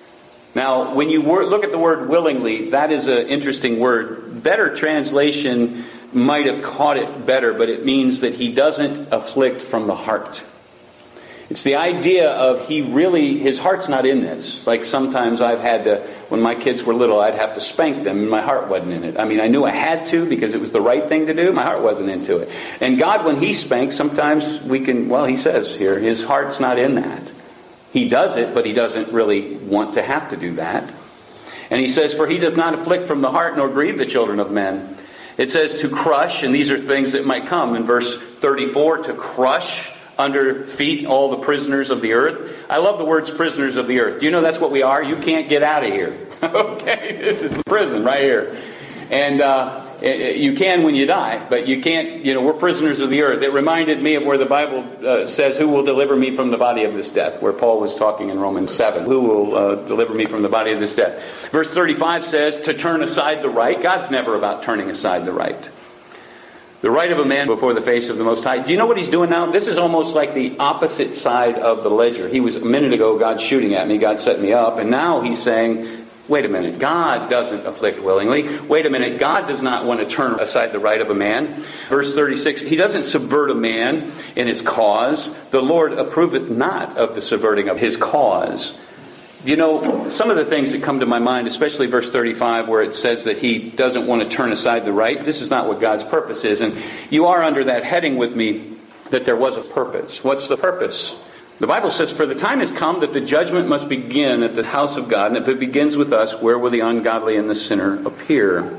Now, when you look at the word willingly, that is an interesting word. Better translation might have caught it better, but it means that he doesn't afflict from the heart. It's the idea of he really, his heart's not in this. Like sometimes I've had to, when my kids were little, I'd have to spank them and my heart wasn't in it. I mean, I knew I had to because it was the right thing to do. My heart wasn't into it. And God, when he spanks, sometimes we can, well, he says here, his heart's not in that. He does it, but he doesn't really want to have to do that. And he says, for he does not afflict from the heart nor grieve the children of men. It says to crush, and these are things that might come in verse thirty-four, to crush under feet all the prisoners of the earth. I love the words prisoners of the earth. Do you know that's what we are? You can't get out of here. Okay, this is the prison right here. And uh, you can when you die, but you can't, you know, we're prisoners of the earth. It reminded me of where the Bible uh, says, who will deliver me from the body of this death? Where Paul was talking in Romans seven. Who will uh, deliver me from the body of this death? Verse thirty-five says, to turn aside the right. God's never about turning aside the right. The right of a man before the face of the Most High. Do you know what he's doing now? This is almost like the opposite side of the ledger. He was, a minute ago, God shooting at me, God set me up. And now he's saying, wait a minute, God doesn't afflict willingly. Wait a minute, God does not want to turn aside the right of a man. Verse thirty-six, he doesn't subvert a man in his cause. The Lord approveth not of the subverting of his cause. You know, some of the things that come to my mind, especially verse thirty-five, where it says that he doesn't want to turn aside the right. This is not what God's purpose is. And you are under that heading with me that there was a purpose. What's the purpose? The Bible says, for the time has come that the judgment must begin at the house of God. And if it begins with us, where will the ungodly and the sinner appear?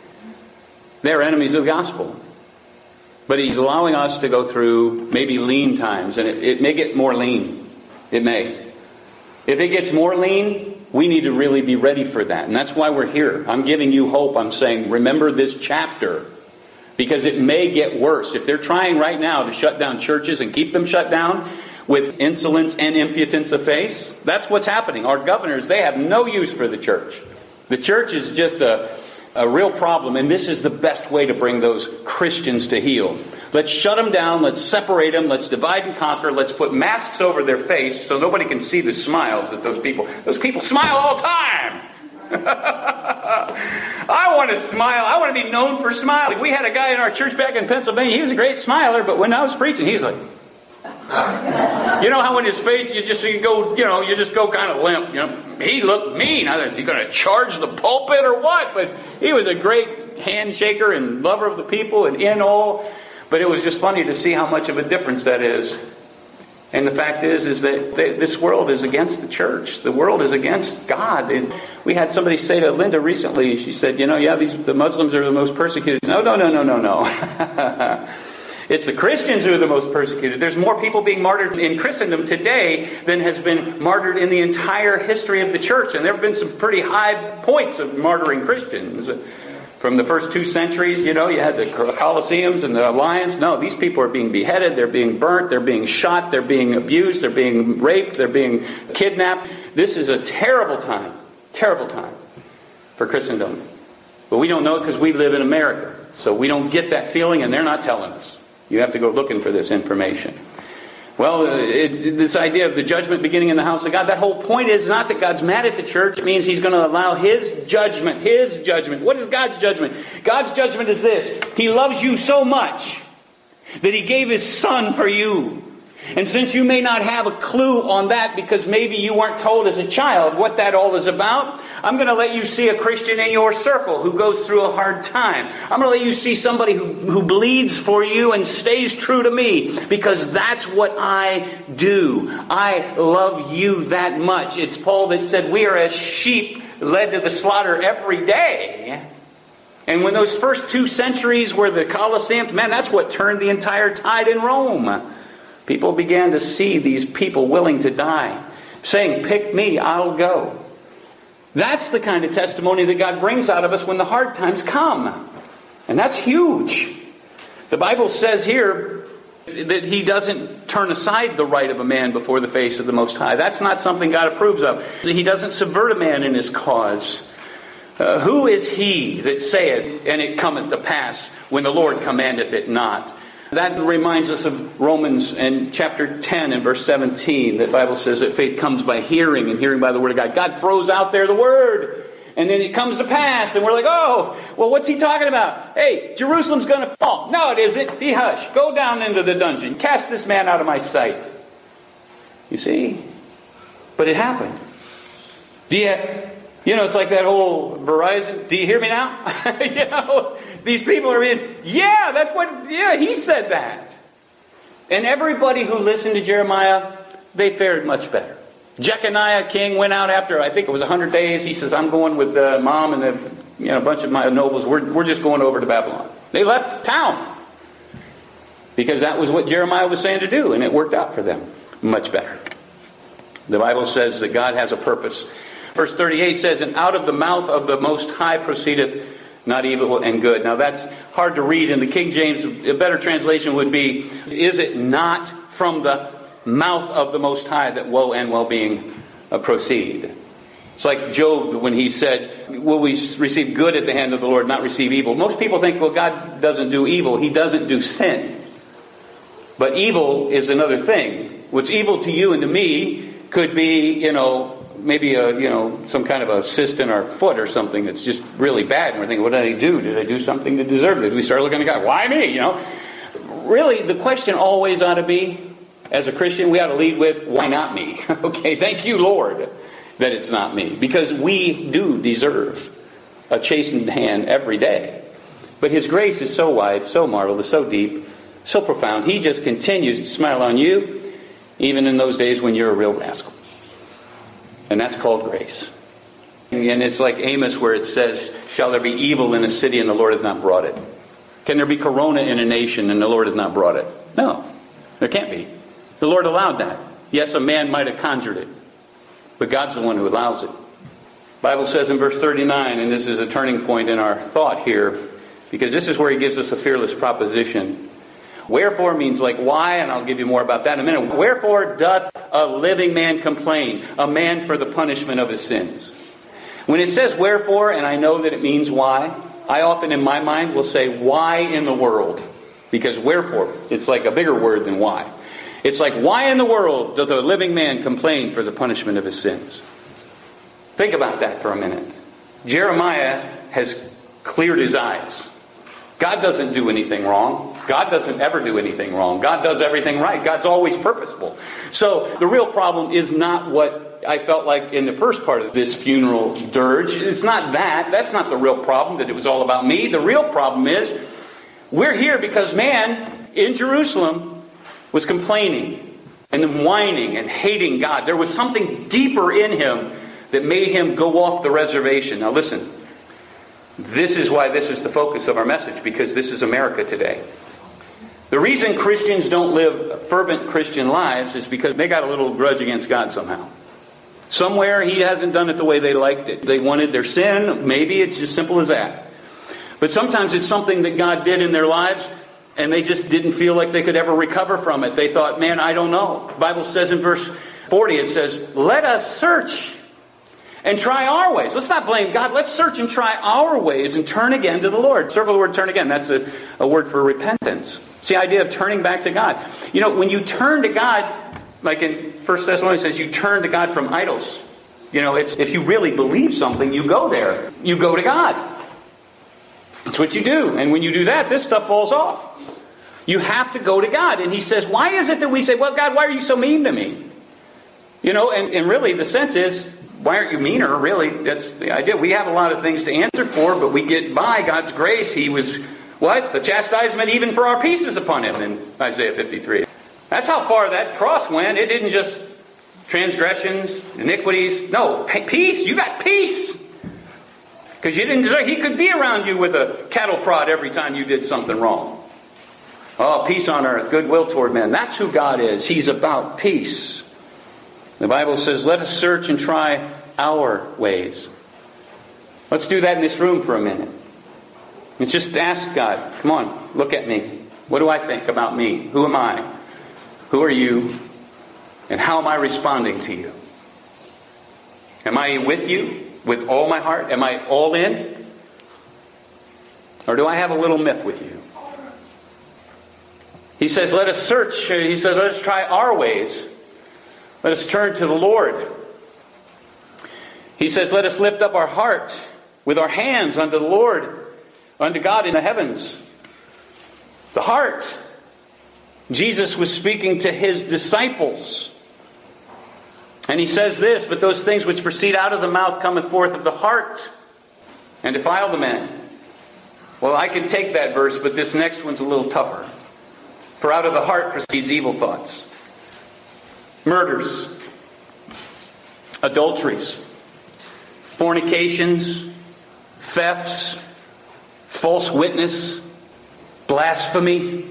They're enemies of the gospel. But he's allowing us to go through maybe lean times. And it, it may get more lean. It may. If it gets more lean, we need to really be ready for that. And that's why we're here. I'm giving you hope. I'm saying, remember this chapter. Because it may get worse. If they're trying right now to shut down churches and keep them shut down with insolence and impudence of face, that's what's happening. Our governors, they have no use for the church. The church is just a, a real problem. And this is the best way to bring those Christians to heel. Let's shut them down. Let's separate them. Let's divide and conquer. Let's put masks over their face so nobody can see the smiles that those people... Those people smile all the time. I want to smile. I want to be known for smiling. We had a guy in our church back in Pennsylvania. He was a great smiler, but when I was preaching, he's like... You know how in his face you just you go, you know, you just go kind of limp. You know, he looked mean. I was he going to charge the pulpit or what? But he was a great handshaker and lover of the people and in all... But it was just funny to see how much of a difference that is. And the fact is, is that they, this world is against the church. The world is against God. And we had somebody say to Linda recently, she said, you know, yeah, these the Muslims are the most persecuted. No, no, no, no, no, no. It's the Christians who are the most persecuted. There's more people being martyred in Christendom today than has been martyred in the entire history of the church. And there have been some pretty high points of martyring Christians. From the first two centuries, you know, you had the Colosseums and the lions. No, these people are being beheaded, they're being burnt, they're being shot, they're being abused, they're being raped, they're being kidnapped. This is a terrible time, terrible time for Christendom. But we don't know it because we live in America. So we don't get that feeling and they're not telling us. You have to go looking for this information. Well, it, this idea of the judgment beginning in the house of God, that whole point is not that God's mad at the church. It means he's going to allow his judgment, his judgment. What is God's judgment? God's judgment is this. He loves you so much that he gave his son for you. And since you may not have a clue on that because maybe you weren't told as a child what that all is about, I'm going to let you see a Christian in your circle who goes through a hard time. I'm going to let you see somebody who, who bleeds for you and stays true to me because that's what I do. I love you that much. It's Paul that said we are as sheep led to the slaughter every day. And when those first two centuries were the Colosseum, man, that's what turned the entire tide in Rome. People began to see these people willing to die, saying, pick me, I'll go. That's the kind of testimony that God brings out of us when the hard times come. And that's huge. The Bible says here that He doesn't turn aside the right of a man before the face of the Most High. That's not something God approves of. He doesn't subvert a man in his cause. Uh, who is he that saith, and it cometh to pass, when the Lord commandeth it not? That reminds us of Romans in chapter ten and verse seventeen. The Bible says that faith comes by hearing, and hearing by the Word of God. God throws out there the Word, and then it comes to pass, and we're like, oh, well, what's He talking about? Hey, Jerusalem's going to fall. No, it isn't. Be hush. Go down into the dungeon. Cast this man out of my sight. You see? But it happened. Do you, you know, it's like that whole Verizon. Do you hear me now? You know, these people are in, yeah, that's what, yeah, he said that. And everybody who listened to Jeremiah, they fared much better. Jeconiah king went out after, I think it was one hundred days. He says, I'm going with uh, mom and the, you know, a bunch of my nobles. We're, we're just going over to Babylon. They left town. Because that was what Jeremiah was saying to do. And it worked out for them much better. The Bible says that God has a purpose. Verse thirty-eight says, and out of the mouth of the Most High proceedeth not evil and good. Now that's hard to read. In the King James, a better translation would be, is it not from the mouth of the Most High that woe and well-being uh, proceed? It's like Job when he said, will we receive good at the hand of the Lord, not receive evil? Most people think, well, God doesn't do evil. He doesn't do sin. But evil is another thing. What's evil to you and to me could be, you know, maybe a, you know, some kind of a cyst in our foot or something that's just really bad. And we're thinking, what did I do? Did I do something to deserve it? We start looking at God, why me? You know, really, the question always ought to be, as a Christian, we ought to lead with, why not me? Okay, thank you, Lord, that it's not me. Because we do deserve a chastened hand every day. But His grace is so wide, so marvelous, so deep, so profound. He just continues to smile on you, even in those days when you're a real rascal. And that's called grace. And it's like Amos where it says, shall there be evil in a city and the Lord hath not brought it? Can there be corona in a nation and the Lord hath not brought it? No, there can't be. The Lord allowed that. Yes, a man might have conjured it, but God's the one who allows it. The Bible says in verse thirty-nine, and this is a turning point in our thought here, because this is where He gives us a fearless proposition. Wherefore means like why, and I'll give you more about that in a minute. Wherefore doth a living man complain, a man for the punishment of his sins? When it says wherefore, and I know that it means why, I often in my mind will say why in the world? Because wherefore, it's like a bigger word than why. It's like, why in the world doth a living man complain for the punishment of his sins? Think about that for a minute. Jeremiah has cleared his eyes. God doesn't do anything wrong. God doesn't ever do anything wrong. God does everything right. God's always purposeful. So the real problem is not what I felt like in the first part of this funeral dirge. It's not that. That's not the real problem, that it was all about me. The real problem is we're here because man in Jerusalem was complaining and whining and hating God. There was something deeper in him that made him go off the reservation. Now listen, this is why this is the focus of our message, because this is America today. The reason Christians don't live fervent Christian lives is because they got a little grudge against God somehow. Somewhere He hasn't done it the way they liked it. They wanted their sin. Maybe it's as simple as that. But sometimes it's something that God did in their lives and they just didn't feel like they could ever recover from it. They thought, man, I don't know. The Bible says in verse forty, it says, let us search and try our ways. Let's not blame God. Let's search and try our ways and turn again to the Lord. Circle the word turn again. That's a, a word for repentance. It's the idea of turning back to God. You know, when you turn to God, like in First Thessalonians says, you turn to God from idols. You know, it's if you really believe something, you go there. You go to God. That's what you do. And when you do that, this stuff falls off. You have to go to God. And He says, why is it that we say, well, God, why are you so mean to me? You know, and, and really the sense is, why aren't you meaner? Really, that's the idea. We have a lot of things to answer for, but we get by God's grace. He was, what? The chastisement even for our peace is upon Him in Isaiah fifty-three. That's how far that cross went. It didn't just transgressions, iniquities. No, peace. You got peace. Because you didn't deserve. He could be around you with a cattle prod every time you did something wrong. Oh, peace on earth, goodwill toward men. That's who God is. He's about peace. The Bible says, let us search and try our ways. Let's do that in this room for a minute. Let's just ask God, come on, look at me. What do I think about me? Who am I? Who are you? And how am I responding to you? Am I with you with all my heart? Am I all in? Or do I have a little myth with you? He says, let us search. He says, let us try our ways. Let us turn to the Lord. He says, let us lift up our heart with our hands unto the Lord, unto God in the heavens. The heart. Jesus was speaking to his disciples. And he says this, but those things which proceed out of the mouth cometh forth of the heart, and defile the man. Well, I can take that verse, but this next one's a little tougher. For out of the heart proceeds evil thoughts, murders, adulteries, fornications, thefts, false witness, blasphemy.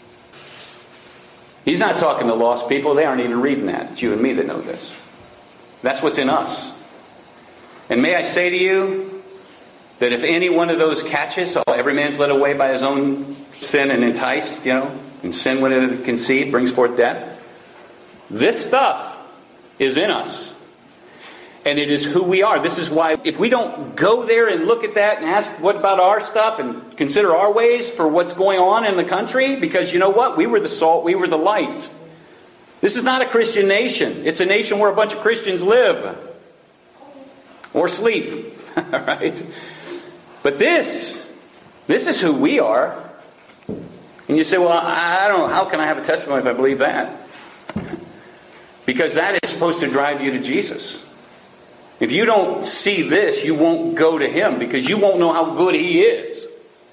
He's not talking to lost people. They aren't even reading that. It's you and me that know this. That's what's in us. And may I say to you that if any one of those catches, oh, every man's led away by his own sin and enticed, you know, and sin when it conceived brings forth death. This stuff is in us. And it is who we are. This is why if we don't go there and look at that and ask what about our stuff and consider our ways for what's going on in the country, because you know what? We were the salt, we were the light. This is not a Christian nation. It's a nation where a bunch of Christians live. Or sleep. All right? But this, this is who we are. And you say, well, I don't know, how can I have a testimony if I believe that? Because that is supposed to drive you to Jesus. If you don't see this, you won't go to Him because you won't know how good He is.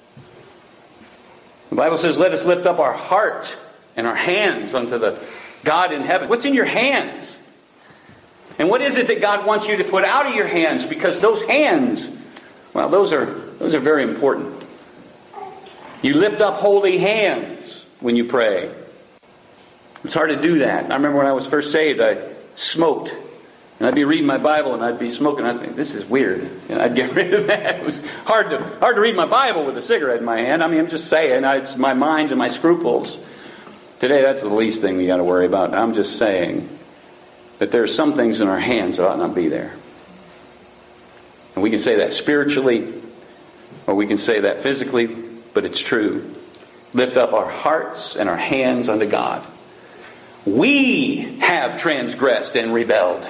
The Bible says, let us lift up our heart and our hands unto the God in heaven. What's in your hands? And what is it that God wants you to put out of your hands? Because those hands, well, those are those are very important. You lift up holy hands when you pray. It's hard to do that. I remember when I was first saved, I smoked. And I'd be reading my Bible and I'd be smoking. I'd think, this is weird. And I'd get rid of that. It was hard to hard to read my Bible with a cigarette in my hand. I mean, I'm just saying. It's my mind and my scruples. Today, that's the least thing we got to worry about. I'm just saying that there are some things in our hands that ought not be there. And we can say that spiritually, or we can say that physically, but it's true. Lift up our hearts and our hands unto God. We have transgressed and rebelled.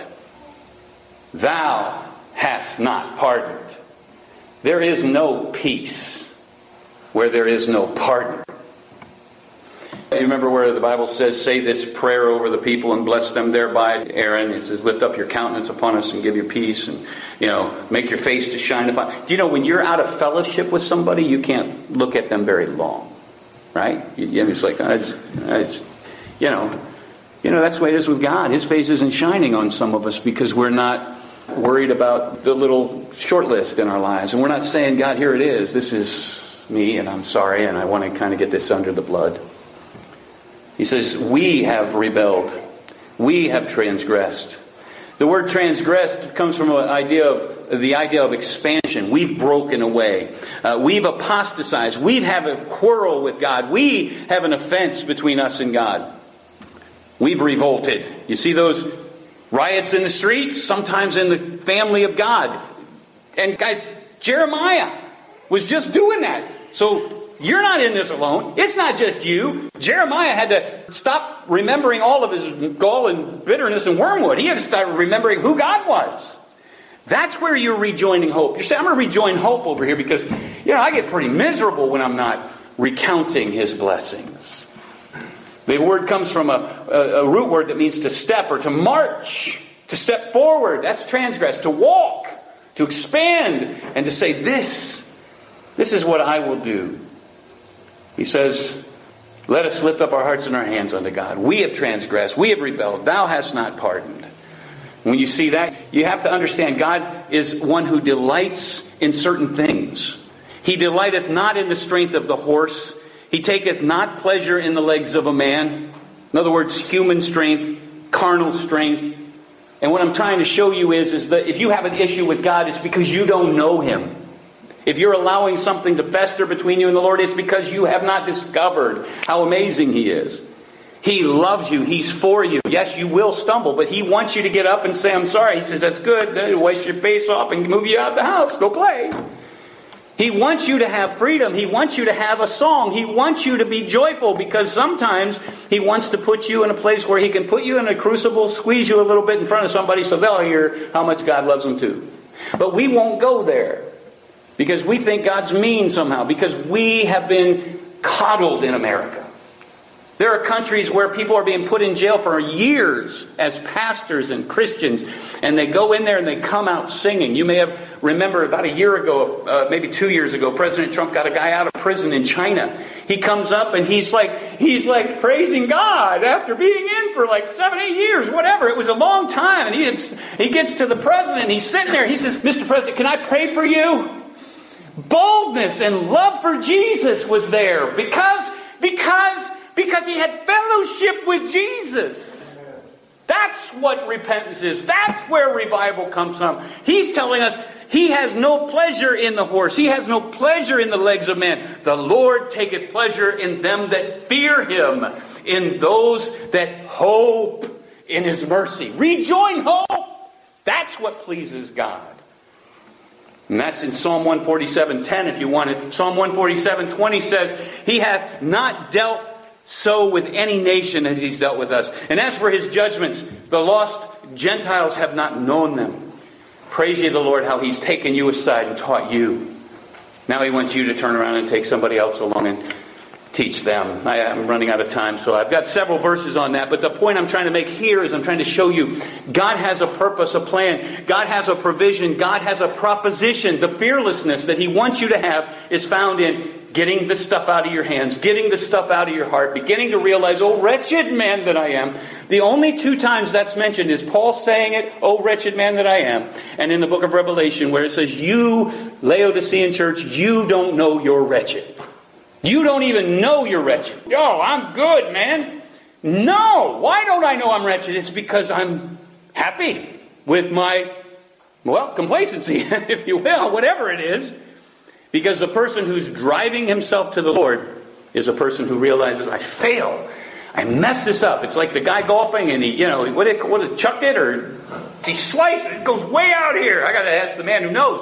Thou hast not pardoned. There is no peace where there is no pardon. You remember where the Bible says, say this prayer over the people and bless them thereby. Aaron, it says, lift up your countenance upon us and give you peace, and, you know, make your face to shine upon. Do you know when you're out of fellowship with somebody, you can't look at them very long, right? You, you know, it's like, I just, I just, you know, you know, that's the way it is with God. His face isn't shining on some of us because we're not worried about the little short list in our lives, and we're not saying, God, here it is. This is me, and I'm sorry, and I want to kind of get this under the blood. He says, we have rebelled. We have transgressed. The word transgressed comes from an idea of the idea of expansion. We've broken away. Uh, we've apostatized. We have a quarrel with God. We have an offense between us and God. We've revolted. You see those riots in the streets? Sometimes in the family of God. And guys, Jeremiah was just doing that. So you're not in this alone. It's not just you. Jeremiah had to stop remembering all of his gall and bitterness and wormwood. He had to start remembering who God was. That's where you're rejoining hope. You say, I'm going to rejoin hope over here because, you know, I get pretty miserable when I'm not recounting His blessings. The word comes from a, a, a root word that means to step or to march, to step forward. That's transgress. To walk, to expand, and to say, this, this is what I will do. He says, let us lift up our hearts and our hands unto God. We have transgressed. We have rebelled. Thou hast not pardoned. When you see that, you have to understand God is one who delights in certain things. He delighteth not in the strength of the horse. He taketh not pleasure in the legs of a man. In other words, human strength, carnal strength. And what I'm trying to show you is, is that if you have an issue with God, it's because you don't know Him. If you're allowing something to fester between you and the Lord, it's because you have not discovered how amazing He is. He loves you. He's for you. Yes, you will stumble, but He wants you to get up and say, I'm sorry. He says, that's good. Then wash your face off and move you out of the house. Go play. He wants you to have freedom. He wants you to have a song. He wants you to be joyful, because sometimes He wants to put you in a place where He can put you in a crucible, squeeze you a little bit in front of somebody so they'll hear how much God loves them too. But we won't go there because we think God's mean somehow, because we have been coddled in America. There are countries where people are being put in jail for years as pastors and Christians, and they go in there and they come out singing. You may have remember about a year ago, uh, maybe two years ago, President Trump got a guy out of prison in China. He comes up and he's like, he's like praising God after being in for like seven, eight years, whatever. It was a long time. And he, gets, he gets to the president and he's sitting there. He says, Mister President, can I pray for you? Boldness and love for Jesus was there because, because, because he had fellowship with Jesus. That's what repentance is. That's where revival comes from. He's telling us He has no pleasure in the horse. He has no pleasure in the legs of man. The Lord taketh pleasure in them that fear Him, in those that hope in His mercy. Rejoin hope. That's what pleases God. And that's in Psalm one forty-seven ten if you want it. Psalm one forty-seven twenty says, He hath not dealt so with any nation as He's dealt with us. And as for His judgments, the lost Gentiles have not known them. Praise ye the Lord, how He's taken you aside and taught you. Now He wants you to turn around and take somebody else along and teach them. I am running out of time, so I've got several verses on that. But the point I'm trying to make here is I'm trying to show you God has a purpose, a plan. God has a provision. God has a proposition. The fearlessness that He wants you to have is found in getting the stuff out of your hands, getting the stuff out of your heart, beginning to realize, oh, wretched man that I am. The only two times that's mentioned is Paul saying it, oh, wretched man that I am. And in the book of Revelation where it says, you, Laodicean church, you don't know you're wretched. You don't even know you're wretched. Oh, I'm good, man. No. Why don't I know I'm wretched? It's because I'm happy with my, well, complacency, if you will, whatever it is. Because the person who's driving himself to the Lord is a person who realizes, I fail. I messed this up. It's like the guy golfing and he, you know, what did, what did chucked it or he sliced it. It goes way out here. I got to ask the man who knows.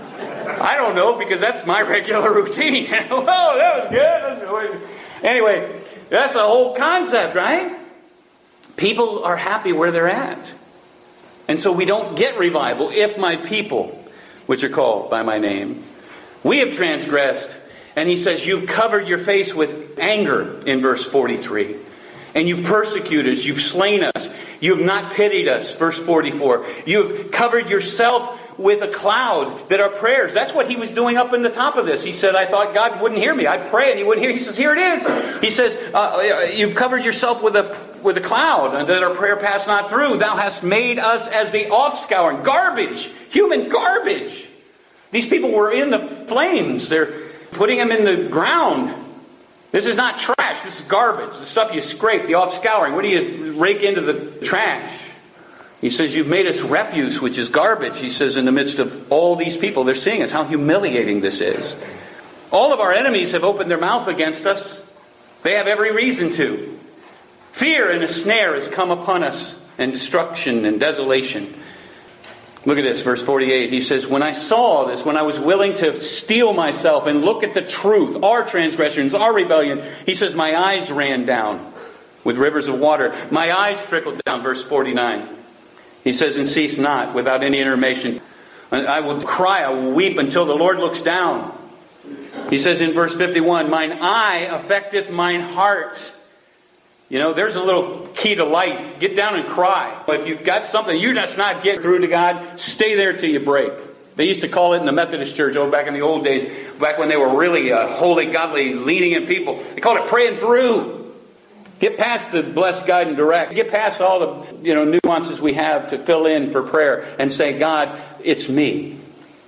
I don't know because that's my regular routine. Well, that was good. Anyway, that's a whole concept, right? People are happy where they're at. And so we don't get revival if my people, which are called by my name, we have transgressed. And He says, you've covered your face with anger in verse forty-three. And you've persecuted us. You've slain us. You have not pitied us. Verse forty-four. You have covered yourself with a cloud that are prayers. That's what He was doing up in the top of this. He said, I thought God wouldn't hear me. I'd pray and He wouldn't hear. He says, here it is. He says, uh, you've covered yourself with a with a cloud, and that our prayer pass not through. Thou hast made us as the offscouring. Garbage. Human garbage. These people were in the flames. They're putting them in the ground. This is not trash. This is garbage. The stuff you scrape, the offscouring. What do you rake into the trash? He says, you've made us refuse, which is garbage. He says, in the midst of all these people, they're seeing us, how humiliating this is. All of our enemies have opened their mouth against us. They have every reason to. Fear and a snare has come upon us, and destruction and desolation. Look at this, verse forty-eight. He says, when I saw this, when I was willing to steel myself and look at the truth, our transgressions, our rebellion, he says, my eyes ran down with rivers of water. My eyes trickled down, verse forty-nine. He says, and cease not without any intermission. I will cry, I will weep until the Lord looks down. He says in verse fifty-one, mine eye affecteth mine heart. You know, there's a little key to life. Get down and cry. If you've got something you're just not getting through to God, stay there till you break. They used to call it in the Methodist Church, oh, back in the old days, back when they were really uh, holy, godly, lenient people. They called it praying through. Get past the blessed, guide, and direct. Get past all the you know nuances we have to fill in for prayer and say, God, it's me.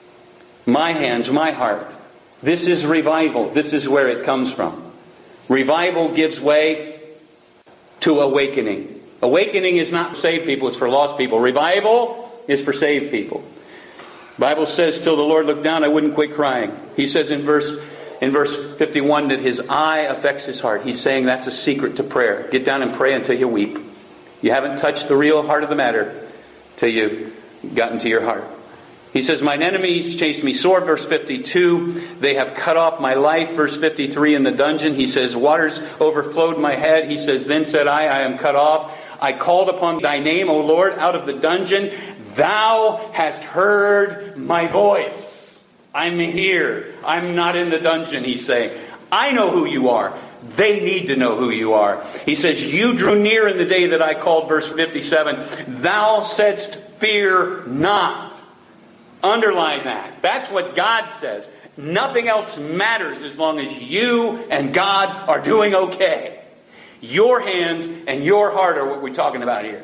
My hands, my heart. This is revival. This is where it comes from. Revival gives way to awakening. Awakening is not for saved people, it's for lost people. Revival is for saved people. The Bible says, till the Lord looked down, I wouldn't quit crying. He says in verse in verse fifty-one that his eye affects his heart. He's saying that's a secret to prayer. Get down and pray until you weep. You haven't touched the real heart of the matter till you've gotten to your heart. He says, mine enemies chased me sore, verse fifty-two. They have cut off my life, verse fifty-three, in the dungeon. He says, waters overflowed my head. He says, then said I, I am cut off. I called upon thy name, O Lord, out of the dungeon. Thou hast heard my voice. I'm here. I'm not in the dungeon, he's saying. I know who you are. They need to know who you are. He says, you drew near in the day that I called, verse fifty-seven. Thou saidst, fear not. Underline that. That's what God says. Nothing else matters as long as you and God are doing okay. Your hands and your heart are what we're talking about here.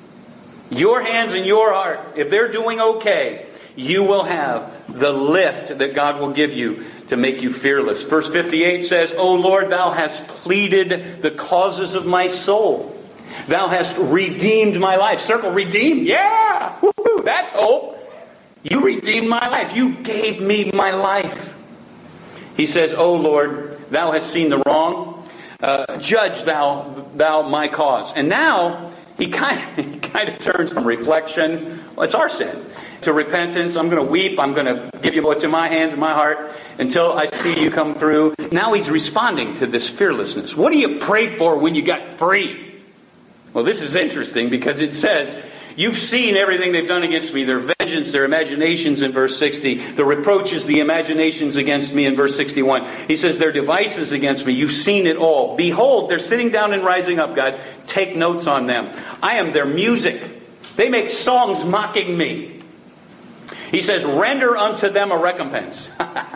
Your hands and your heart, if they're doing okay, you will have the lift that God will give you to make you fearless. Verse fifty-eight says, O Lord, thou hast pleaded the causes of my soul. Thou hast redeemed my life. Circle redeemed. Yeah! Woo-hoo, that's hope. You redeemed my life. You gave me my life. He says, O Lord, thou hast seen the wrong. Uh, judge thou thou my cause. And now he kind of, he kind of turns from reflection, well, it's our sin, to repentance. I'm going to weep. I'm going to give you what's in my hands and my heart until I see you come through. Now he's responding to this fearlessness. What do you pray for when you got free? Well, this is interesting because it says, you've seen everything they've done against me. Their vengeance, their imaginations in verse sixty. The reproaches, the imaginations against me in verse sixty-one. He says their devices against me. You've seen it all. Behold, they're sitting down and rising up, God. Take notes on them. I am their music. They make songs mocking me. He says, render unto them a recompense.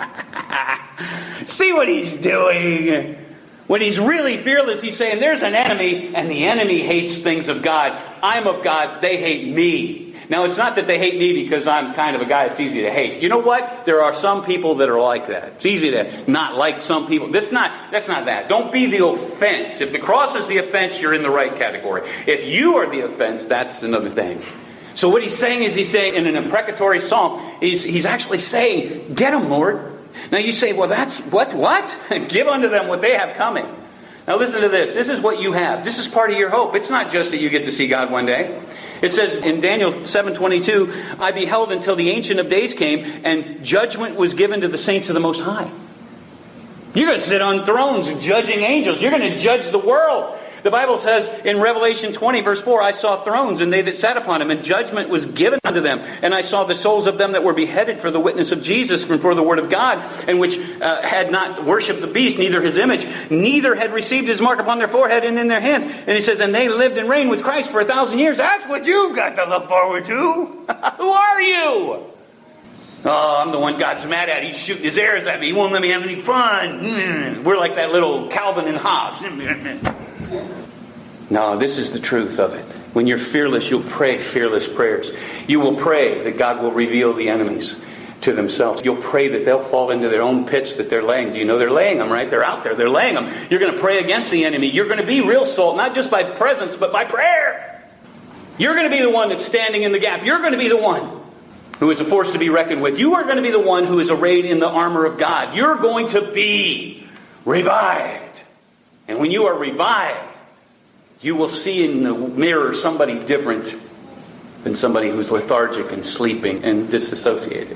See what he's doing. When he's really fearless, he's saying, there's an enemy, and the enemy hates things of God. I'm of God, they hate me. Now, it's not that they hate me because I'm kind of a guy that's easy to hate. You know what? There are some people that are like that. It's easy to not like some people. That's not, that's not that. Don't be the offense. If the cross is the offense, you're in the right category. If you are the offense, that's another thing. So what he's saying is, he's saying in an imprecatory psalm, he's, he's actually saying, get them, Lord. Now you say, well, that's, what, what? Give unto them what they have coming. Now listen to this. This is what you have. This is part of your hope. It's not just that you get to see God one day. It says in Daniel seven twenty-two, I beheld until the Ancient of Days came, and judgment was given to the saints of the Most High. You're going to sit on thrones judging angels. You're going to judge the world. The Bible says in Revelation twenty, verse four, I saw thrones, and they that sat upon them, and judgment was given unto them. And I saw the souls of them that were beheaded for the witness of Jesus and for the word of God, and which uh, had not worshipped the beast, neither his image, neither had received his mark upon their forehead and in their hands. And he says, and they lived and reigned with Christ for a thousand years. That's what you've got to look forward to. Who are you? Oh, I'm the one God's mad at. He's shooting his arrows at me. He won't let me have any fun. We're like that little Calvin and Hobbes. No, this is the truth of it. When you're fearless, you'll pray fearless prayers. You will pray that God will reveal the enemies to themselves. You'll pray that they'll fall into their own pits that they're laying. Do you know they're laying them, right? They're out there. They're laying them. You're going to pray against the enemy. You're going to be real salt, not just by presence, but by prayer. You're going to be the one that's standing in the gap. You're going to be the one who is a force to be reckoned with. You are going to be the one who is arrayed in the armor of God. You're going to be revived. And when you are revived, you will see in the mirror somebody different than somebody who's lethargic and sleeping and disassociated.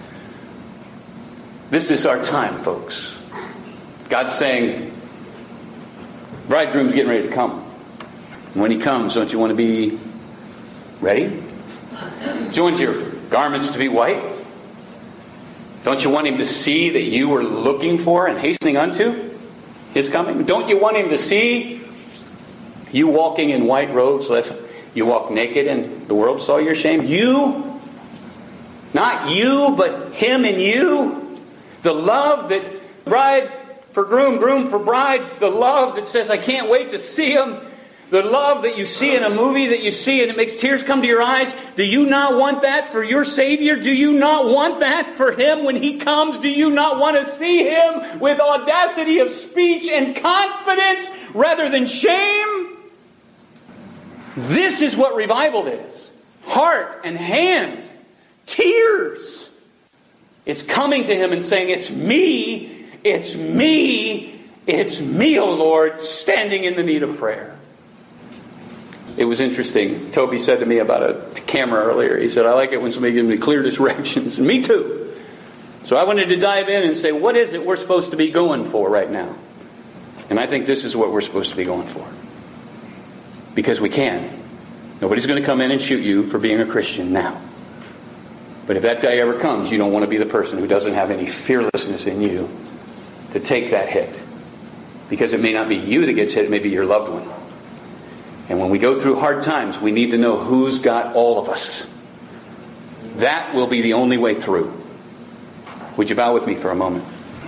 This is our time, folks. God's saying, bridegroom's getting ready to come. And when he comes, don't you want to be ready? Do you want your garments to be white? Don't you want him to see that you are looking for and hastening unto his coming? Don't you want him to see you walking in white robes, lest you walk naked and the world saw your shame? You, not you, but him and you. The love that bride for groom, groom for bride. The love that says, I can't wait to see him. The love that you see in a movie that you see and it makes tears come to your eyes. Do you not want that for your Savior? Do you not want that for him when he comes? Do you not want to see him with audacity of speech and confidence rather than shame? This is what revival is. Heart and hand. Tears. It's coming to Him and saying, it's me, it's me, it's me, O Lord, standing in the need of prayer. It was interesting. Toby said to me about a camera earlier. He said, I like it when somebody gives me clear directions. And me too. So I wanted to dive in and say, what is it we're supposed to be going for right now? And I think this is what we're supposed to be going for. Because we can. Nobody's going to come in and shoot you for being a Christian now. But if that day ever comes, you don't want to be the person who doesn't have any fearlessness in you to take that hit. Because it may not be you that gets hit, it may be your loved one. And when we go through hard times, we need to know who's got all of us. That will be the only way through. Would you bow with me for a moment?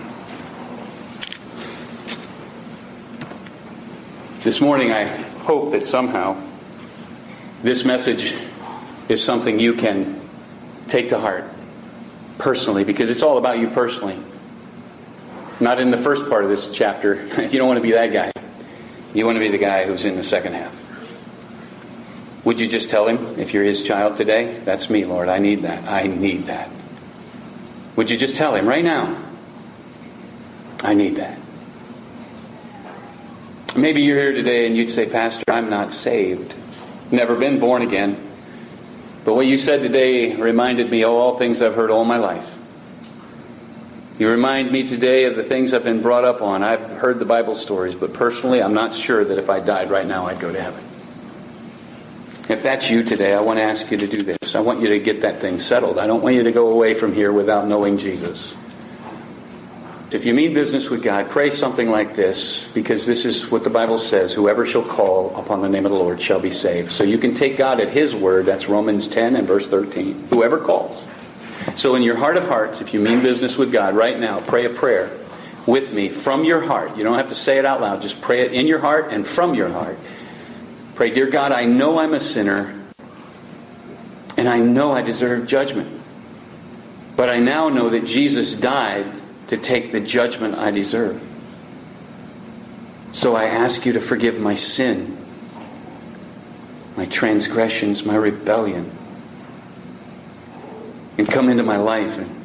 This morning, I hope that somehow this message is something you can take to heart personally, because it's all about you personally. Not in the first part of this chapter. You don't want to be that guy. You want to be the guy who's in the second half. Would you just tell Him, if you're His child today, that's me, Lord, I need that. I need that. Would you just tell Him right now, I need that. Maybe you're here today and you'd say, Pastor, I'm not saved. Never been born again. But what you said today reminded me of all things I've heard all my life. You remind me today of the things I've been brought up on. I've heard the Bible stories, but personally, I'm not sure that if I died right now, I'd go to heaven. If that's you today, I want to ask you to do this. I want you to get that thing settled. I don't want you to go away from here without knowing Jesus. If you mean business with God, pray something like this, because this is what the Bible says. Whoever shall call upon the name of the Lord shall be saved. So you can take God at His word. That's Romans ten and verse thirteen. Whoever calls. So in your heart of hearts, if you mean business with God right now, pray a prayer with me from your heart. You don't have to say it out loud. Just pray it in your heart and from your heart. Pray, dear God, I know I'm a sinner, and I know I deserve judgment. But I now know that Jesus died to take the judgment I deserve. So I ask you to forgive my sin, my transgressions, my rebellion, and come into my life and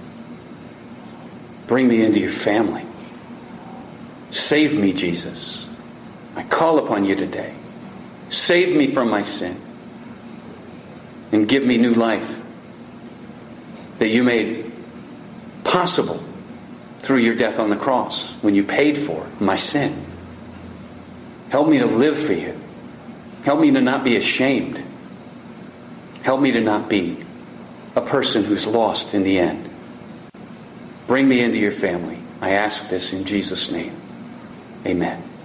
bring me into your family. Save me, Jesus. I call upon you today. Save me from my sin and give me new life that you made possible through your death on the cross when you paid for my sin. Help me to live for you. Help me to not be ashamed. Help me to not be a person who's lost in the end. Bring me into your family. I ask this in Jesus' name. Amen.